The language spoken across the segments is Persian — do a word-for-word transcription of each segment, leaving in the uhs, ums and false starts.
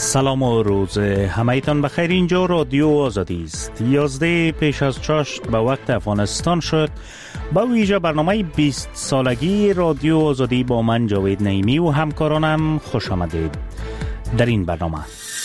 سلام و روز همه‌تان بخیر. اینجا رادیو آزادی است. یازده پیش از چاشت به وقت افغانستان شد. با ویژه برنامه بیست سالگی رادیو آزادی با من جاوید نعیمی و همکارانم خوش آمدید. در این برنامه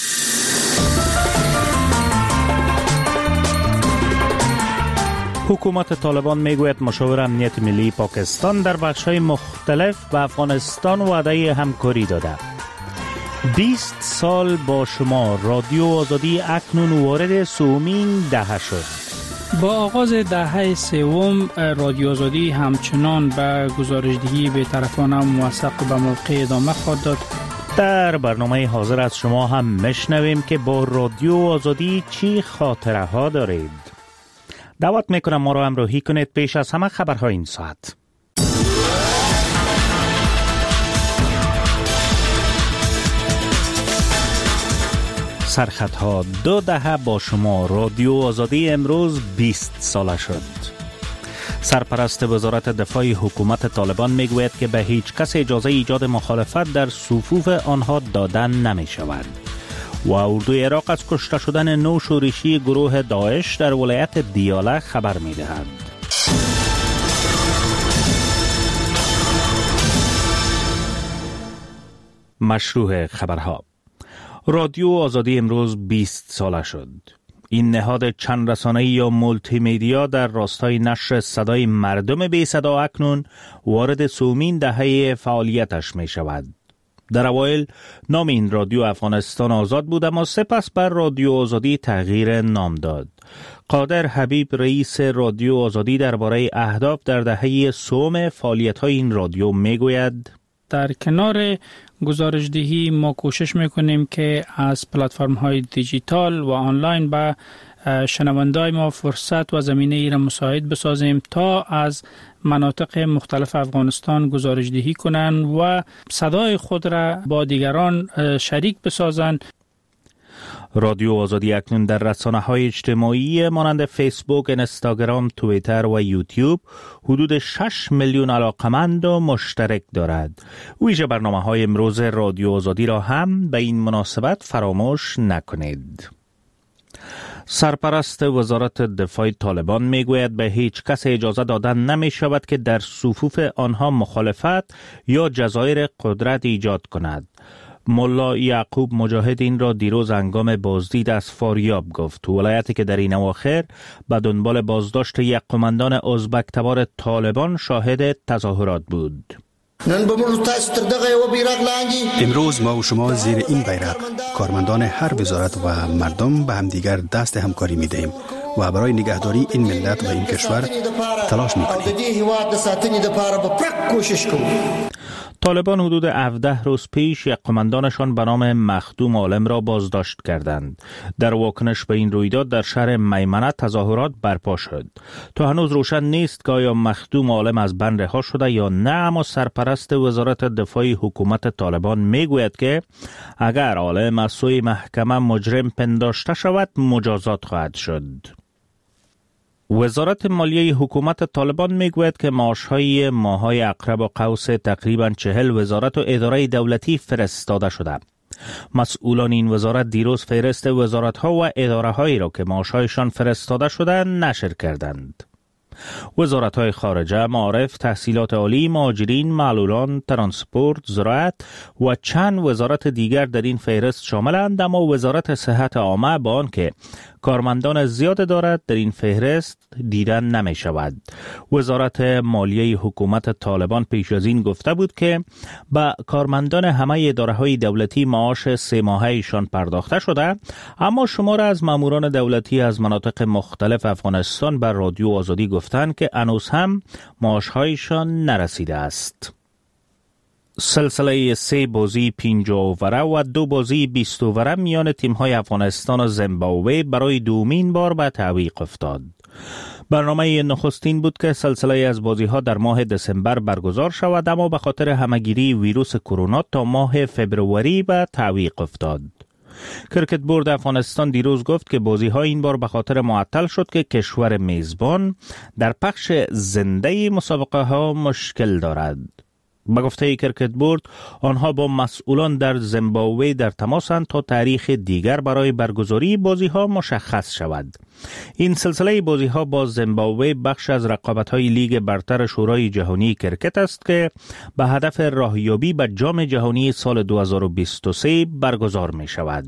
حکومت طالبان میگوید مشاور امنیت ملی پاکستان در بخش‌های مختلف به افغانستان وعده همکاری داده. بیست سال با شما رادیو آزادی اکنون وارد سومین دهه شد. با آغاز دهه سوم رادیو آزادی همچنان به گزارشدهی بی‌طرفانه و موثق به موقع ادامه خواهد داد. در برنامه حاضر از شما هم میشنویم که با رادیو آزادی چی خاطره ها دارید. دعوت میکنم ما را همراهی کنید. پیش از همه خبرهای این ساعت. سرخطها دو دهه با شما رادیو آزادی امروز بیست ساله شد. سرپرست وزارت دفاع حکومت طالبان میگوید که به هیچ کس اجازه ایجاد مخالفت در صفوف آنها دادن نمی شود. و اردوی عراق از کشته شدن نو شورشی گروه داعش در ولایت دیاله خبر می دهد. مشروع خبرها. رادیو آزادی امروز بیست ساله شد. این نهاد چند رسانه‌ای یا مولتی میدیا در راستای نشر صدای مردم بی صدا اکنون وارد سومین دهه فعالیتش می شود. در اوایل نام این رادیو افغانستان آزاد بود، اما سپس بر رادیو آزادی تغییر نام داد. قادر حبیب رئیس رادیو آزادی درباره اهداف در دهه سوم فعالیت‌های این رادیو میگوید: در کنار گزارشدهی ما کوشش میکنیم که از پلتفرم های دیجیتال و آنلاین به شنوندای ما فرصت و زمینه ای را مساعد بسازیم تا از مناطق مختلف افغانستان گزارشدهی کنند و صدای خود را با دیگران شریک بسازند. رادیو آزادی اکنون در رسانه‌های اجتماعی مانند فیسبوک، اینستاگرام، توییتر و یوتیوب حدود شش میلیون علاقمند و مشترک دارد. ویژه برنامه‌های امروز رادیو آزادی را هم به این مناسبت فراموش نکنید. سرپرست وزارت دفاع طالبان میگوید به هیچ کس اجازه دادن نمی شود که در صفوف آنها مخالفت یا جزایر قدرت ایجاد کند. ملا یعقوب مجاهد این را دیروز هنگام بازدید از فاریاب گفت، ولایتی که در این اواخر به دنبال بازداشت یک قماندان ازبک تبار طالبان شاهد تظاهرات بود. امروز ما و شما زیر این بیرق کارمندان هر وزارت و مردم به همدیگر دست همکاری می دهیم و برای نگهداری این ملت و این کشور تلاش می کنیم. طالبان حدود هفده روز پیش یک قماندانشان به نام مخدوم عالم را بازداشت کردند. در واکنش به این رویداد در شهر میمنه تظاهرات برپا شد. تا هنوز روشن نیست که آیا مخدوم عالم از بند رها شده یا نه، اما سرپرست وزارت دفاع حکومت طالبان میگوید که اگر عالم از سوی محکمه مجرم پنداشته شود مجازات خواهد شد. وزارت مالیه حکومت طالبان میگوید که معاشهای ماه‌های عقرب و قوس تقریباً چهل وزارت و اداره دولتی فرستاده شده. مسئولان این وزارت دیروز فهرست وزارت‌ها و اداره‌هایی را که معاشهایشان فرستاده شده نشر کردند. وزارت‌های خارجه، معارف، تحصیلات عالی، مهاجرین، معلولان، ترانسپورت، زراعت و چند وزارت دیگر در این فهرست شاملند، اما وزارت صحت عامه با آنکه کارمندان زیاد دارد در این فهرست دیدن نمی شود. وزارت مالیه حکومت طالبان پیش از این گفته بود که به کارمندان همه اداره‌های دولتی معاش سه ماهه ایشان پرداخته شده، اما شمار از ماموران دولتی از مناطق مختلف افغانستان بر رادیو آزادی گفتند که هنوز هم معاشهایشان نرسیده است. سلسله سه بازی پنجاه اووره و دو بازی بیست اووره میان تیم‌های افغانستان و زیمبابوه برای دومین بار به تعویق افتاد. برنامه نخستین بود که سلسله از بازی‌ها در ماه دسامبر برگزار شود، اما به خاطر همهگیری ویروس کرونا تا ماه فبروری به تعویق افتاد. کرکت بورد افغانستان دیروز گفت که بازی‌ها این بار به خاطر معطل شد که کشور میزبان در پخش زنده مسابقه ها مشکل دارد. به گفته کرکت بورد، آنها با مسئولان در زیمبابوه در تماسند تا تاریخ دیگر برای برگزاری بازی‌ها مشخص شود. این سلسله بازی‌ها با زیمبابوه بخش از رقابت‌های لیگ برتر شورای جهانی کرکت است که به هدف راهیابی به جام جهانی سال دو هزار و بیست و سه برگزار می‌شود.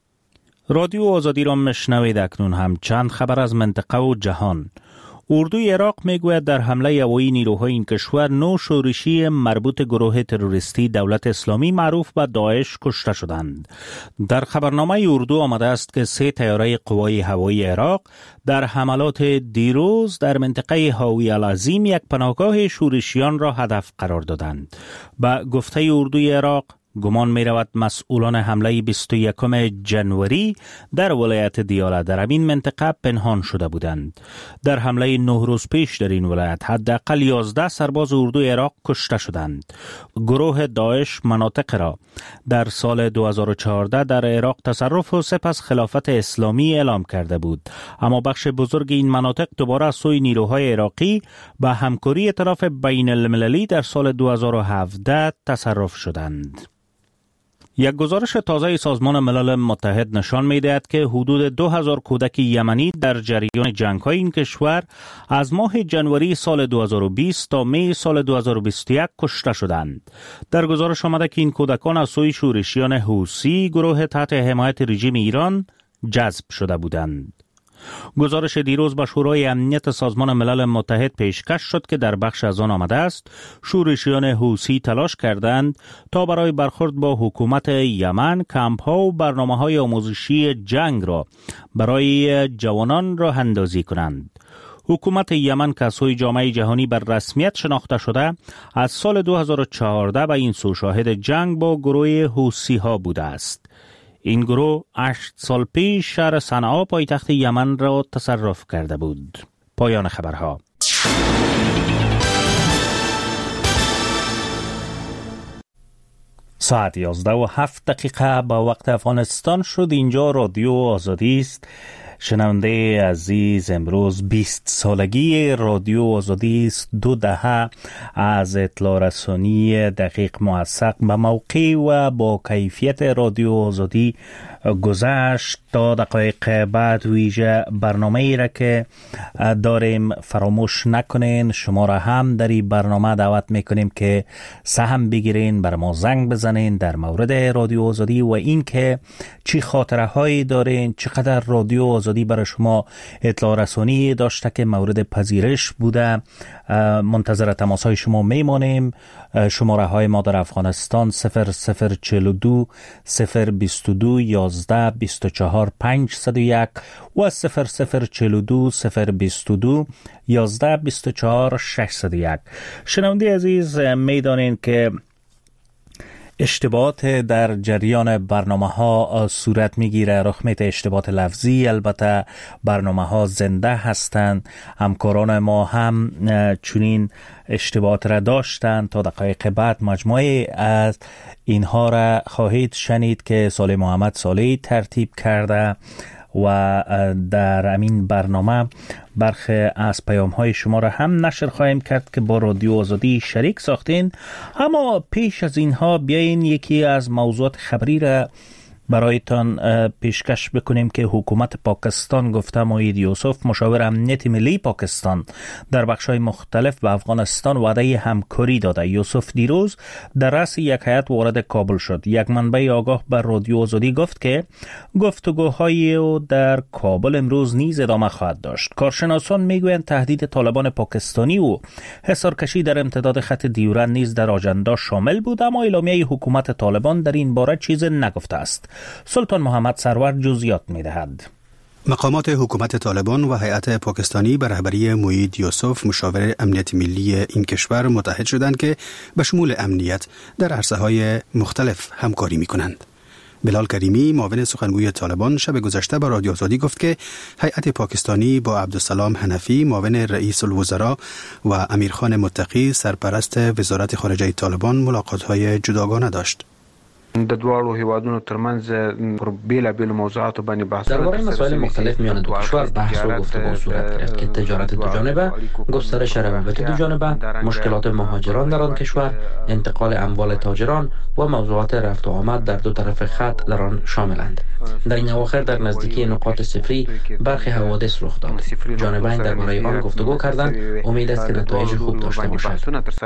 رادیو آزادی را میشنوید. اکنون هم چند خبر از منطقه و جهان. اردوی عراق میگوید در حمله هوایی نیروهای این کشور نو شورشی مربوط گروه تروریستی دولت اسلامی معروف به داعش کشته شدند. در خبرنامه اردو آمده است که سه طیاره قوای هوایی عراق در حملات دیروز در منطقه هاوی العظیم یک پناهگاه شورشیان را هدف قرار دادند. به گفته اردوی عراق، گمان می رود مسئولان حمله بیست و یکم جنوری در ولایت دیاله در این منطقه پنهان شده بودند. در حمله نه روز پیش در این ولایت حداقل یازده سرباز اردوی عراق کشته شدند. گروه داعش مناطق را در سال دو هزار و چهارده در عراق تصرف و سپس خلافت اسلامی اعلام کرده بود، اما بخش بزرگ این مناطق دوباره از سوی نیروهای عراقی به همکاری طرف بین المللی در سال دو هزار و هفده تصرف شدند. یک گزارش تازه سازمان ملل متحد نشان می‌دهد که حدود دو هزار کودک یمنی در جریان جنگ‌های این کشور از ماه جنوری سال دو هزار و بیست تا می سال دو هزار و بیست و یک کشته شدند. در گزارش آمده که این کودکان از سوی شورشیان حوثی، گروه تحت حمایت رژیم ایران، جذب شده بودند. گزارش دیروز به شورای امنیت سازمان ملل متحد پیشکش شد که در بخش از آن آمده است شورشیان حوثی تلاش کردند تا برای برخورد با حکومت یمن کمپ‌ها و برنامه‌های آموزشی جنگ را برای جوانان راه اندازی کنند. حکومت یمن که از سوی جامعه جهانی بر رسمیت شناخته شده، از سال دو هزار و چهارده به این سو شاهد جنگ با گروه حوثی ها بوده است. این گروه هشت سال پیش شهر صنعا پایتخت یمن را تصرف کرده بود. پایان خبرها. ساعت یازده و هفت دقیقه به وقت افغانستان شد. اینجا رادیو آزادی است. شنونده عزیز، امروز بیست سالگی رادیو آزادی است. دو دهه از اطلاع رسانی دقیق، موثق، به موقع و با کیفیت رادیو آزادی گذشت. تا دقایق بعد ویژه برنامه ای را که داریم فراموش نکنین. شما را هم در این برنامه دعوت میکنیم که سهم بگیرین، بر ما زنگ بزنین در مورد رادیو آزادی و این که چی خاطره هایی دارین، چقدر رادیو آزادی برای شما اطلاع رسانی داشته که مورد پذیرش بوده. منتظر تماس های شما میمانیم. شماره های ما در افغانستان صفر صفر چهل و دو صفر بیست و دو یازده بیست و چهار پنجصد و یک و صفر صفر چهل و دو صفر بیست و دو یازده بیست و چهار ششصد و یک. شنونده عزیز، میدانین که اشتباهات در جریان برنامه ها صورت میگیره، رخ میده اشتباهات لفظی. البته برنامه ها زنده هستند. همکاران ما هم چنین اشتباهات را داشتند. تا دقایق بعد مجموعه از اینها را خواهید شنید که صالح محمد صالحی ترتیب کرده و در همین برنامه برخی از پیام های شما را هم نشر خواهیم کرد که با رادیو آزادی شریک ساختین. اما پیش از اینها بیاین یکی از موضوعات خبری را برایتان پیشکش بکنیم که حکومت پاکستان، گفته موید یوسف مشاور امنیت ملی پاکستان، در بخش‌های مختلف به افغانستان وعده همکاری داده. یوسف دیروز در رأس یک هیئت وارد کابل شد. یک منبع آگاه بر رادیو آزادی گفت که گفتگوهای او در کابل امروز نیز ادامه خواهد داشت. کارشناسان میگویند تهدید طالبان پاکستانی و حصارکشی در امتداد خط دیورند نیز در آژاندا شامل بود، اما اعلامیه حکومت طالبان در این باره چیزی نگفته است. سلطان محمد سرور جزئیات می‌دهد. مقامات حکومت طالبان و هیئت پاکستانی به رهبری موید یوسف مشاور امنیت ملی این کشور متحد شدند که به شمول امنیت در عرصه‌های مختلف همکاری می‌کنند. بلال کریمی، معاون سخنگوی طالبان، شب گذشته به رادیو آزادی گفت که هیئت پاکستانی با عبدالسلام حنفی، معاون رئیس الوزراء، و امیرخان متقی، سرپرست وزارت خارجه طالبان، ملاقات‌های جداگانه داشت. د دوالو هیوادونو ترمنځ پر بیل بیل موضوعات باندې بحث درباره مسائل مختلف میان دو کشور بحث و گفتگو صورت گرفت که تجارت دو جانبه، گسترش روابط دو جانبه، مشکلات مهاجران در آن کشور، انتقال اموال تاجران و موضوعات رفت و آمد در دو طرف خط در آن شاملند. در این اواخر در نزدیکی نقاط صفری برخی حوادث رخ داد. جانبین درباره آن گفتگو کردند. امید است که نتایج خوب داشته باشد.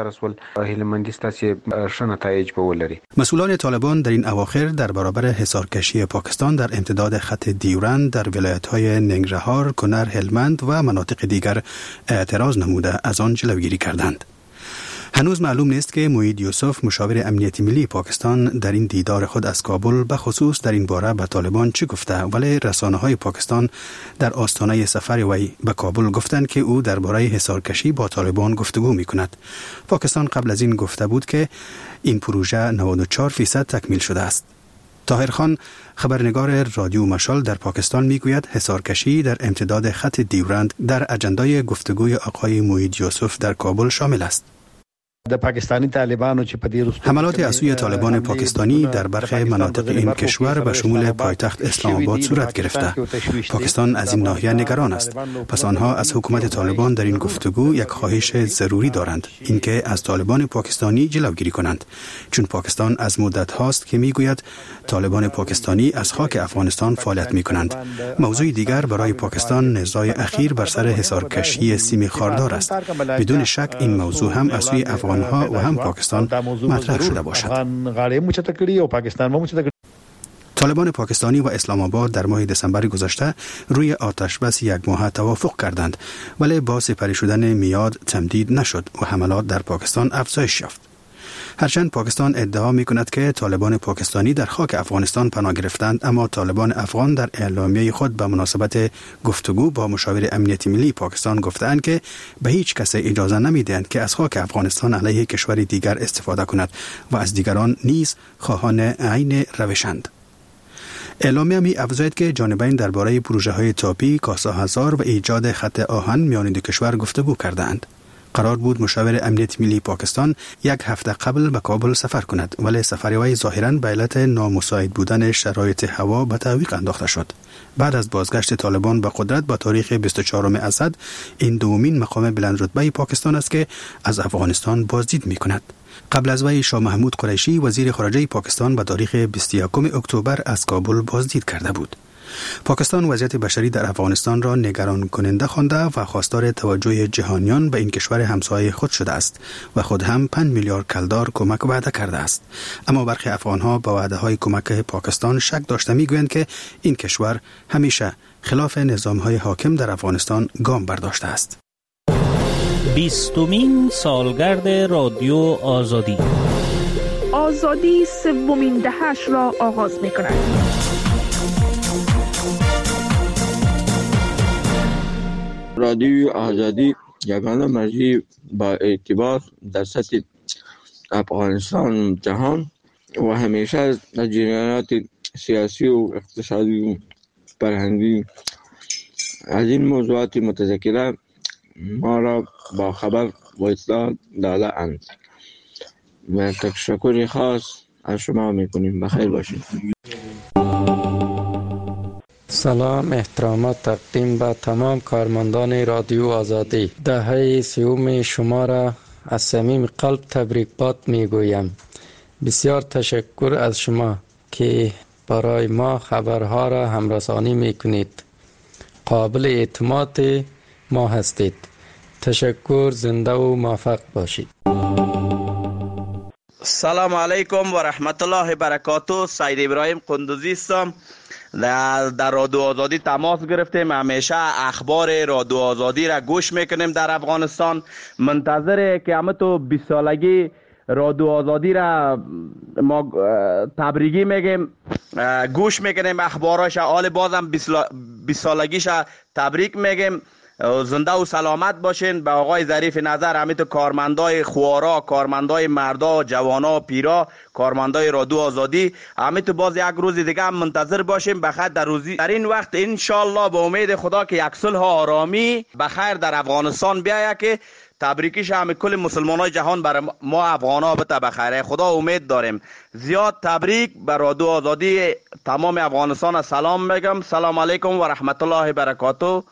مسئولان طالبان در این اواخر در برابر حصارکشی پاکستان در امتداد خط دیورند در ولایت‌های ننگرهار، کنر، هلمند و مناطق دیگر اعتراض نموده از آن جلوگیری کردند. هنوز معلوم نیست که موید یوسف مشاور امنیت ملی پاکستان در این دیدار خود از کابل به خصوص در این باره به طالبان چی گفته، ولی رسانه‌های پاکستان در آستانه سفر وی به کابل گفتند که او درباره حصارکشی با طالبان گفتگو می‌کند. پاکستان قبل از این گفته بود که این پروژه نود و چهار درصد تکمیل شده است. طاهر خان، خبرنگار رادیو مشال در پاکستان، میگوید حصارکشی در امتداد خط دیورند در اجندای گفتگوی آقای موید یوسف در کابل شامل است. د پاکستانی طالبانو چې په دې رستو حملات از سوی طالبان پاکستانی در برخی مناطق این کشور به شمول پایتخت اسلام آباد صورت گرفته. پاکستان از این ناحیه نگران است. پس آنها از حکومت طالبان در این گفتگو یک خواهش ضروری دارند، اینکه از طالبان پاکستانی جلوگیری کنند، چون پاکستان از مدت هاست که میگوید طالبان پاکستانی از خاک افغانستان فعالیت میکنند. موضوع دیگر برای پاکستان نزاع اخیر بر سر حصارکشی سیم خاردار است. بدون شک این موضوع هم از سوی افغان ها و هم پاکستان مطرح شده باشد. طالبان پاکستانی و اسلام آباد در ماه دسامبر گذشته روی آتش بس یک ماه توافق کردند، ولی با سپری شدن میاد تمدید نشد و حملات در پاکستان افزایش یافت. هرچند پاکستان ادعا می کند که طالبان پاکستانی در خاک افغانستان پناه گرفتند، اما طالبان افغان در اعلامیه خود به مناسبت گفتگو با مشاور امنیت ملی پاکستان گفتند که به هیچ کس اجازه نمی دهند که از خاک افغانستان علیه کشور دیگر استفاده کند و از دیگران نیز خواهان عین روشند. اعلامیه می افزاید که جانبین درباره پروژه های تاپی، کاسا هزار و ایجاد خط آهن میان دو کشور گفتگو کردند. قرار بود مشاور امنیت ملی پاکستان یک هفته قبل به کابل سفر کند، ولی سفر وی ظاهراً به علت نامساعد بودن شرایط هوا به تعویق انداخته شد. بعد از بازگشت طالبان به قدرت با تاریخ بیست و چهارم اسد، این دومین مقام بلندرتبه پاکستان است که از افغانستان بازدید می کند. قبل از وی شاه محمود قریشی وزیر خارجه پاکستان به تاریخ بیست و یکم اکتبر از کابل بازدید کرده بود. پاکستان وضعیت بشری در افغانستان را نگران کننده خوانده و خواستار توجه جهانیان به این کشور همسایه خود شده است و خود هم پنج میلیارد کلدار کمک وعده کرده است. اما برخی افغانها با وعده های کمک پاکستان شک داشته میگویند که این کشور همیشه خلاف نظام های حاکم در افغانستان گام برداشته است. بیستمین سالگرد رادیو آزادی. آزادی سومین دهش را آغاز می‌کند. رادیو آزادی یگانه مرجع با اعتبار در سطح افغانستان جهان و همیشه از جریانات سیاسی و اقتصادی و فرهنگی از این موضوعات متذکره ما را با خبر و اطلاع داده اند و تشکر خاص از شما میکنیم. بخیر باشید. سلام، احترامات تقدیم به تمام کارمندان رادیو آزادی. دهه سیوم شما را از صمیم قلب تبریکباد میگویم. بسیار تشکر از شما که برای ما خبرها را همرسانی میکنید. قابل اعتماد ما هستید. تشکر، زنده و موفق باشید. سلام علیکم و رحمت الله برکاته. سید ابراهیم قندوزی هستم. در, در رادیو آزادی تماس گرفتیم. همیشه اخبار رادیو آزادی را گوش میکنیم در افغانستان. منتظر که همه تو بیست سالگی رادیو آزادی را ما تبریگی میگیم، گوش میکنیم اخباراش. حال بازم بیست سالگیش تبریک میگیم. زنده و سلامت باشین. به آقای ظریف نظر، همین تو کارمندای خوارا، کارمندای مردا، جوانا، پیرا، کارمندای رادیو آزادی، همین تو باز یک روز دیگه هم منتظر باشیم بخیر در روزی در این وقت ان شاء الله به امید خدا که یک صلح آرامی بخیر در افغانستان بیاید که تبریکیش هم کل مسلمانای جهان برای ما افغانا بته بخیره. خدا امید داریم. زیاد تبریک بر رادیو آزادی تمام افغانستان سلام میگم. سلام علیکم و رحمت الله و برکاته.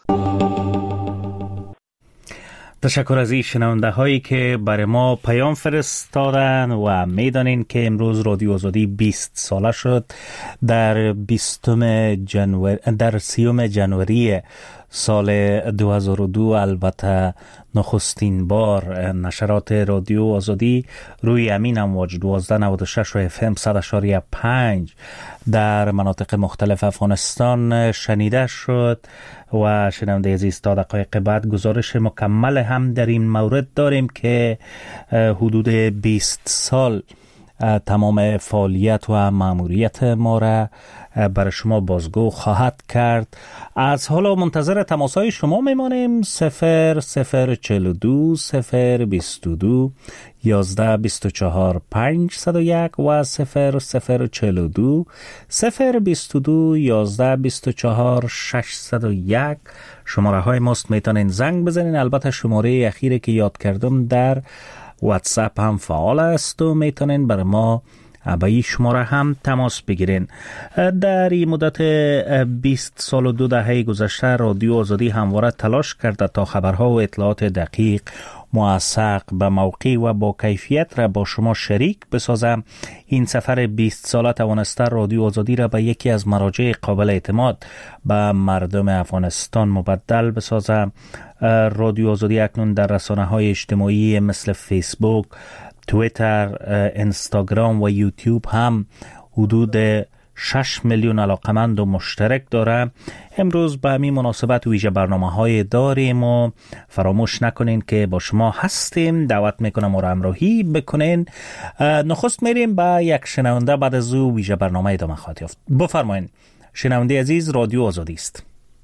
تشکر از این شنونده هایی که برای ما پیام فرستادن و میدانین که امروز رادیو آزادی بیست ساله شد. در بیستم جنوری در سیوم جنوری سال دو هزار و دو البته نخستین بار نشرات رادیو آزادی روی امین امواج دوازده نود و شش و اف ام صد و پنج در مناطق مختلف افغانستان شنیده شد و شنونده عزیز تا دقایق بعد گزارش مکمل هم در این مورد داریم که حدود بیست سال تمام فعالیت و مأموریت ما را برای شما بازگو خواهد کرد. از حالا منتظر تماسهای شما میمانیم. صفر صفر چهل و دو صفر بیست و دو یازده بیست و چهار پنجصد و یک و صفر صفر چهل و دو صفر بیست و دو یازده بیست و چهار ششصد و یک شماره های ماست. میتونین زنگ بزنین. البته شماره اخیری که یاد کردم در واتساپ هم فعال است و میتونین برای ما با این شماره هم تماس بگیرین. در این مدت بیست سال و دو دهه گذشته رادیو آزادی همواره تلاش کرده تا خبرها و اطلاعات دقیق، موثق، به موقع و با کیفیت را با شما شریک بسازم. این سفر بیست ساله توانسته رادیو آزادی را به یکی از مراجع قابل اعتماد به مردم افغانستان مبدل بسازم. رادیو آزادی اکنون در رسانه‌های اجتماعی مثل فیسبوک، تویتر، اینستاگرام و یوتیوب هم حدود شش میلیون علاقمند و مشترک داره. امروز به همین مناسبت ویژه برنامه‌های داریم و فراموش نکنین که با شما هستیم. دعوت میکنم و همراهی بکنین. نخست میریم با یک شنونده، بعد از او ویژه برنامه ادامه خواهد یافت. بفرمایین شنونده عزیز، رادیو آزادی است.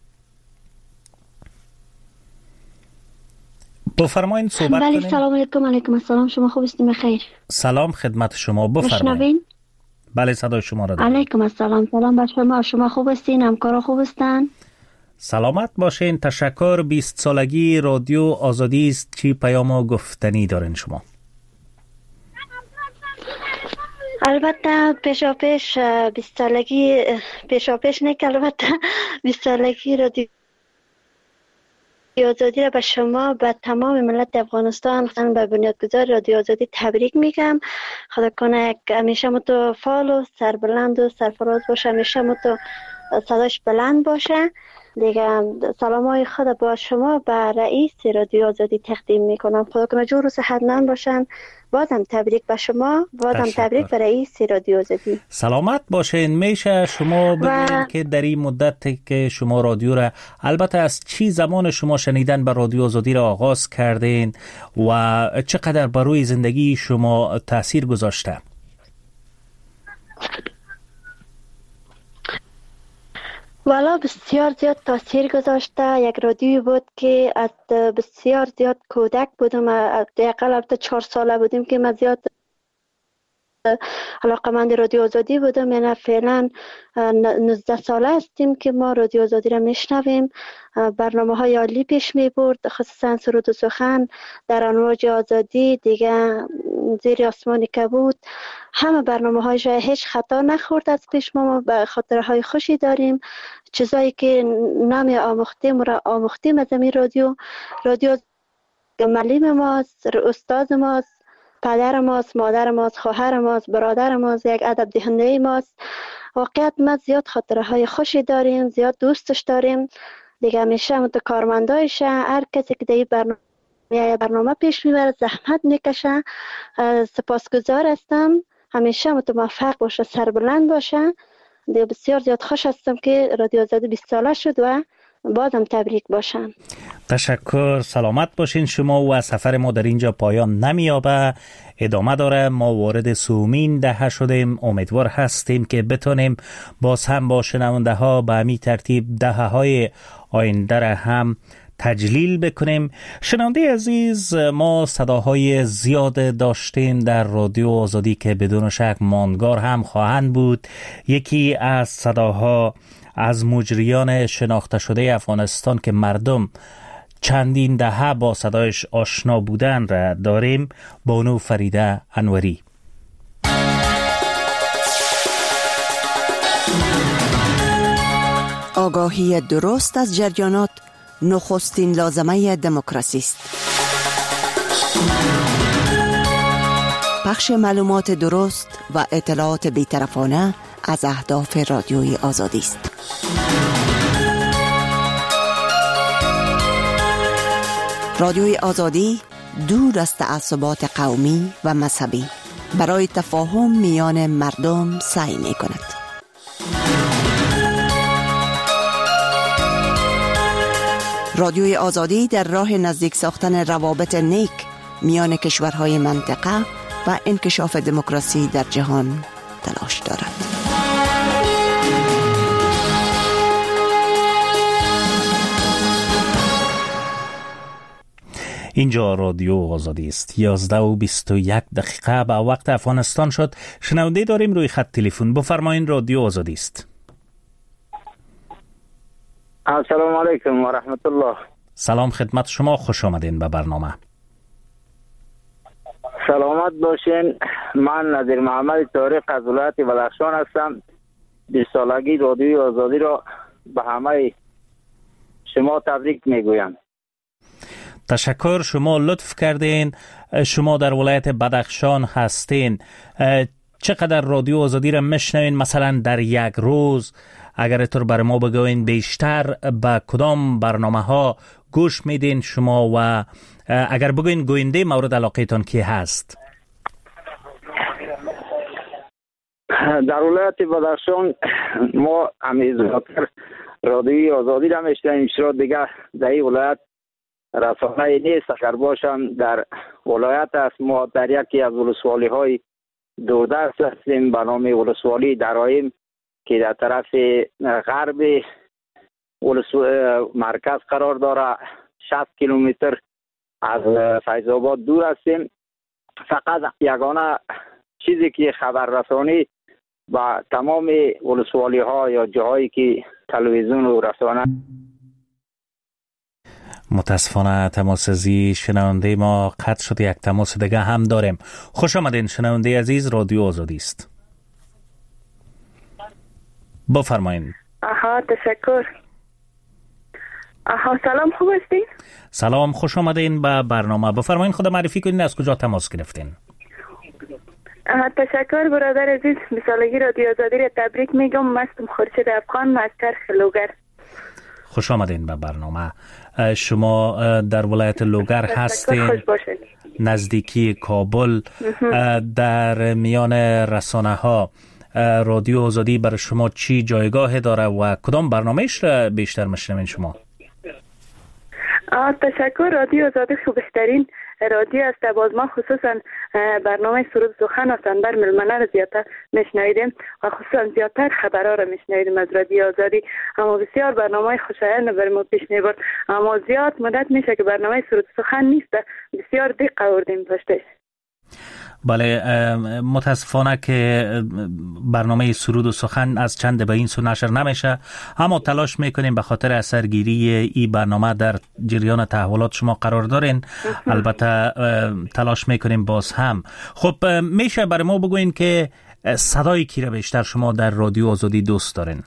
بفرمایین صحبت کنین. بله سلام علیکم. علیکم السلام. شما خوب هستین؟ بخیر. سلام خدمت شما. بفرمایین. بله صدای شما را دارم. علیکم السلام. سلام بر شما. شما خوب هستین؟ همکارا خوب هستن؟ سلامت باشین. تشکر. بیست سالگی رادیو آزادی است. چی پیام و گفتنی دارین شما؟ البته پیشا پیش بیست سالگی پیشا پیش نه که البته بیست سالگی رادیو آزادی را به شما، به تمام ملت افغانستان، به بنیادگذار رادیو آزادی تبریک میگم. خدا کنه همیشه متو فعال و سربلند و سرفراز باشه، همیشه متو صداش بلند باشه. دیگه سلامای خود با شما به رئیس رادیو آزادی تقدیم میکنم. خدا کنه جور و صحتمند باشن. بازم تبریک به شما، بازم تبریک به رئیس رادیو آزادی. سلامت باشین. میشه شما بگین و... که در این مدت که شما رادیو را، البته از چی زمان شما شنیدن به رادیو آزادی را آغاز کردین و چقدر بر روی زندگی شما تاثیر گذاشته؟ والا بسیار زیاد تاثیر گذاشته. یک رادیویی بود که از بسیار زیاد کودک بودم، حداقل البته چهار ساله بودیم که من زیاد علاقه‌مند رادیو آزادی بودم. یعنی فعلا نوزده ساله هستیم که ما رادیو آزادی را میشنویم. برنامه های عالی پیش می برد، خصوصا سرود و سخن، در امواج آزادی، دیگه زیر آسمان کبود، همه برنامه هایش هیچ خطا نخورد از پیش. ما به خاطره های خوشی داریم. چیزایی که نام آموختیم را آموختیم از این رادیو. رادیو معلم ماست، استاد ماست، پدر ماست، مادر ماست، خواهر ماست، برادر ماست، یک ادب دهنده ماست. واقعیت ما زیاد خاطره های خوشی داریم، زیاد دوستش داریم. دیگه همیشه مت کارمندایش، هر کسی که در برنامه یا برنامه پیش میبره زحمت میکشه. سپاسگزار هستم. همیشه مت موفق باشه، سربلند باشه. دیگه بسیار زیاد خوش هستم که رادیو آزادی بیست ساله شد و بازم تبریک باشن. تشکر. سلامت باشین شما و سفر ما در اینجا پایان نمیابه، ادامه داره. ما وارد سومین دهه شدیم. امیدوار هستیم که بتونیم باز هم با شنونده ها به همین ترتیب دهه های آینده را هم تجلیل بکنیم. شنونده عزیز، ما صداهای زیاد داشتیم در رادیو آزادی که بدون شک ماندگار هم خواهند بود. یکی از صداها از مجریان شناخته شده افغانستان که مردم چندین دهه با صدایش آشنا بودن را داریم. بانو فریده انوری. آگاهی درست از جریانات نخستین لازمه دموکراسی است. پخش معلومات درست و اطلاعات بی‌طرفانه از اهداف رادیوی آزادی است. رادیوی آزادی دور از تعصبات قومی و مذهبی برای تفاهم میان مردم سعی می کند. رادیوی آزادی در راه نزدیک ساختن روابط نیک میان کشورهای منطقه و انکشاف دموکراسی در جهان تلاش دارد. اینجا رادیو آزادی است. یازده و بیست و یک دقیقه به وقت افغانستان شد. شنونده داریم روی خط تلفن. بفرمایید، رادیو آزادی است. السلام علیکم و رحمت الله. سلام خدمت شما، خوش آمدین به برنامه. سلامت باشین. من نظیر محمد طارق از ولایت بدخشان هستم. بیست سالگی رادیوی آزادی را به همه شما تبریک میگویم. تشکر، شما لطف کردین. شما در ولایت بدخشان هستین. چقدر رادیو آزادی را میشنوین؟ مثلا در یک روز اگر اتر بر ما بگوین بیشتر به کدام برنامه ها گوش میدین شما و اگر بگوین گوینده مورد علاقه تان کی هست؟ در ولایت بدخشان ما همیزاتر رادیوی آزادی را میشنویم. چرا دیگه در این ولایت رسانه نیست. اگر باشم در ولایت است. ما در یکی از ولسوالی های دوردست هستیم به نام ولسوالی درایم که در طرف غرب مرکز قرار داره. شصت کیلومتر از فیض آباد دور هستیم. فقط یگانه چیزی که خبررسانی با تمام ولسوالی ها یا جاهایی که تلویزیون و رسانه. متاسفانه تماس ازی شنونده ما قطع شد. یک تماس دیگه هم داریم. خوش آمدین شنونده عزیز، رادیو آزادی است. بفرمایید. آها تشکر. آها سلام، خوب هستین؟ سلام، خوش آمدین به برنامه. بفرمایید خود معرفی کنین، از کجا تماس گرفتین؟ تشکر برادر عزیز. مثالگی رادیو آزادی را تبریک میگم. مستم خورشید افغان، معسکر خلوگر. خوش آمدین به برنامه. شما در ولایت لوگر هستین، نزدیکی کابل. در میان رسانه ها رادیو آزادی برای شما چی جایگاه داره و کدام برنامهش را بیشتر میشنوین شما؟ تشکر. رادیو آزادی خوب بهترین رادیو است. باز ما خصوصا برنامه سرود سخن و سنبر ملمنه را زیادتر میشنویدیم و خصوصا زیادتر خبرها را میشنویدیم از رادیو آزادی. اما بسیار برنامه خوشایند بر ما پیش میبرد. اما زیاد مدت میشه که برنامه سرود سخن نیست. بسیار دقیق آوردیم پشتش. بله، متاسفانه که برنامه سرود و سخن از چند به این سو نشر نمیشه، اما تلاش میکنیم به خاطر اثرگیری این برنامه در جریان تحولات شما قرار دارین. البته تلاش میکنیم باز هم. خب میشه برای ما بگوین که صدای کی را بیشتر شما در رادیو آزادی دوست دارین؟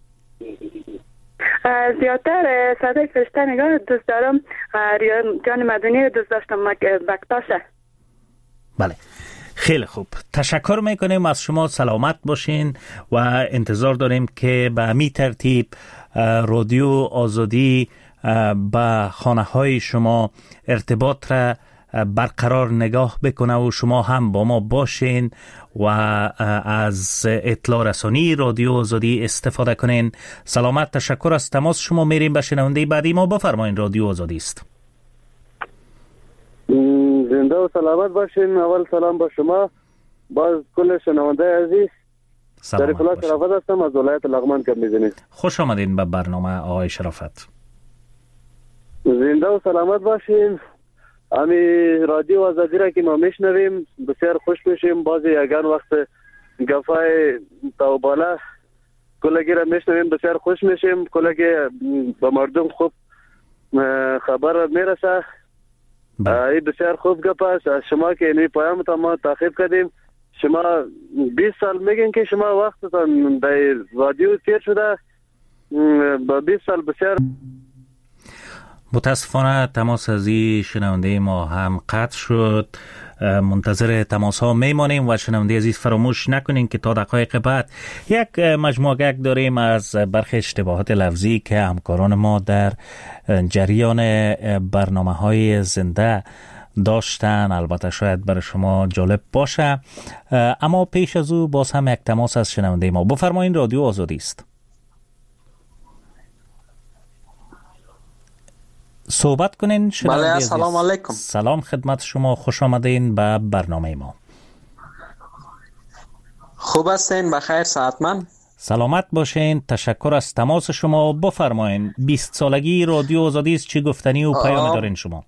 زیادتر صدای فرشته نگاه دوست دارم. جان مدنی رو دوست داشتم، بکتاشه. بله، خیلی خوب. تشکر میکنیم از شما. سلامت باشین و انتظار داریم که به همین ترتیب رادیو آزادی با خانه های شما ارتباط را برقرار نگاه بکنه و شما هم با ما باشین و از اطلاع رسانی رادیو آزادی استفاده کنین. سلامت. تشکر از تماس شما. میریم به شنونده بعدی ما. بفرمایید، رادیو آزادی است. زنده و سلامت باشین. اول سلام با شما، باز کل شنونده عزیز. شریف الله شرافت هستم از ولایت لغمان که میزنید. خوش آمدین به برنامه آقای شرافت. زنده و سلامت باشین. امی رادیو آزادی را که ما میشنویم بسیار خوش میشیم. بازی یگان وقت گفای توباله کلگی را میشنویم بسیار خوش میشیم. کلگی به مردم خوب خبر میرسه. این بسیار خوب گپ است از شما که این پیام تا ما تعقیب کردیم. شما بیست سال میگین که شما وقتتان در رادیو تیر شده، با بیست سال بسیار. متاسفانه تماس از این شنونده ما هم قطع شد. منتظر تماس ها میمانیم و شنونده عزیز فراموش نکنین که تا دقایق بعد یک مجموعه گک داریم از برخی اشتباهات لفظی که همکاران ما در جریان برنامه های زنده داشتن. البته شاید برای شما جالب باشه، اما پیش از او باز هم یک تماس از شنونده ما. بفرمایین، رادیو آزادی است. صحبت کنین. بله، سلام علیکم. سلام خدمت شما، خوش آمدین به برنامه ما. خوب هستین؟ بخیر، صحتمند؟ سلامت باشین. تشکر از تماس شما. بفرمایین، بیست سالگی رادیو آزادی است، چی گفتنی و پیام دارین شما؟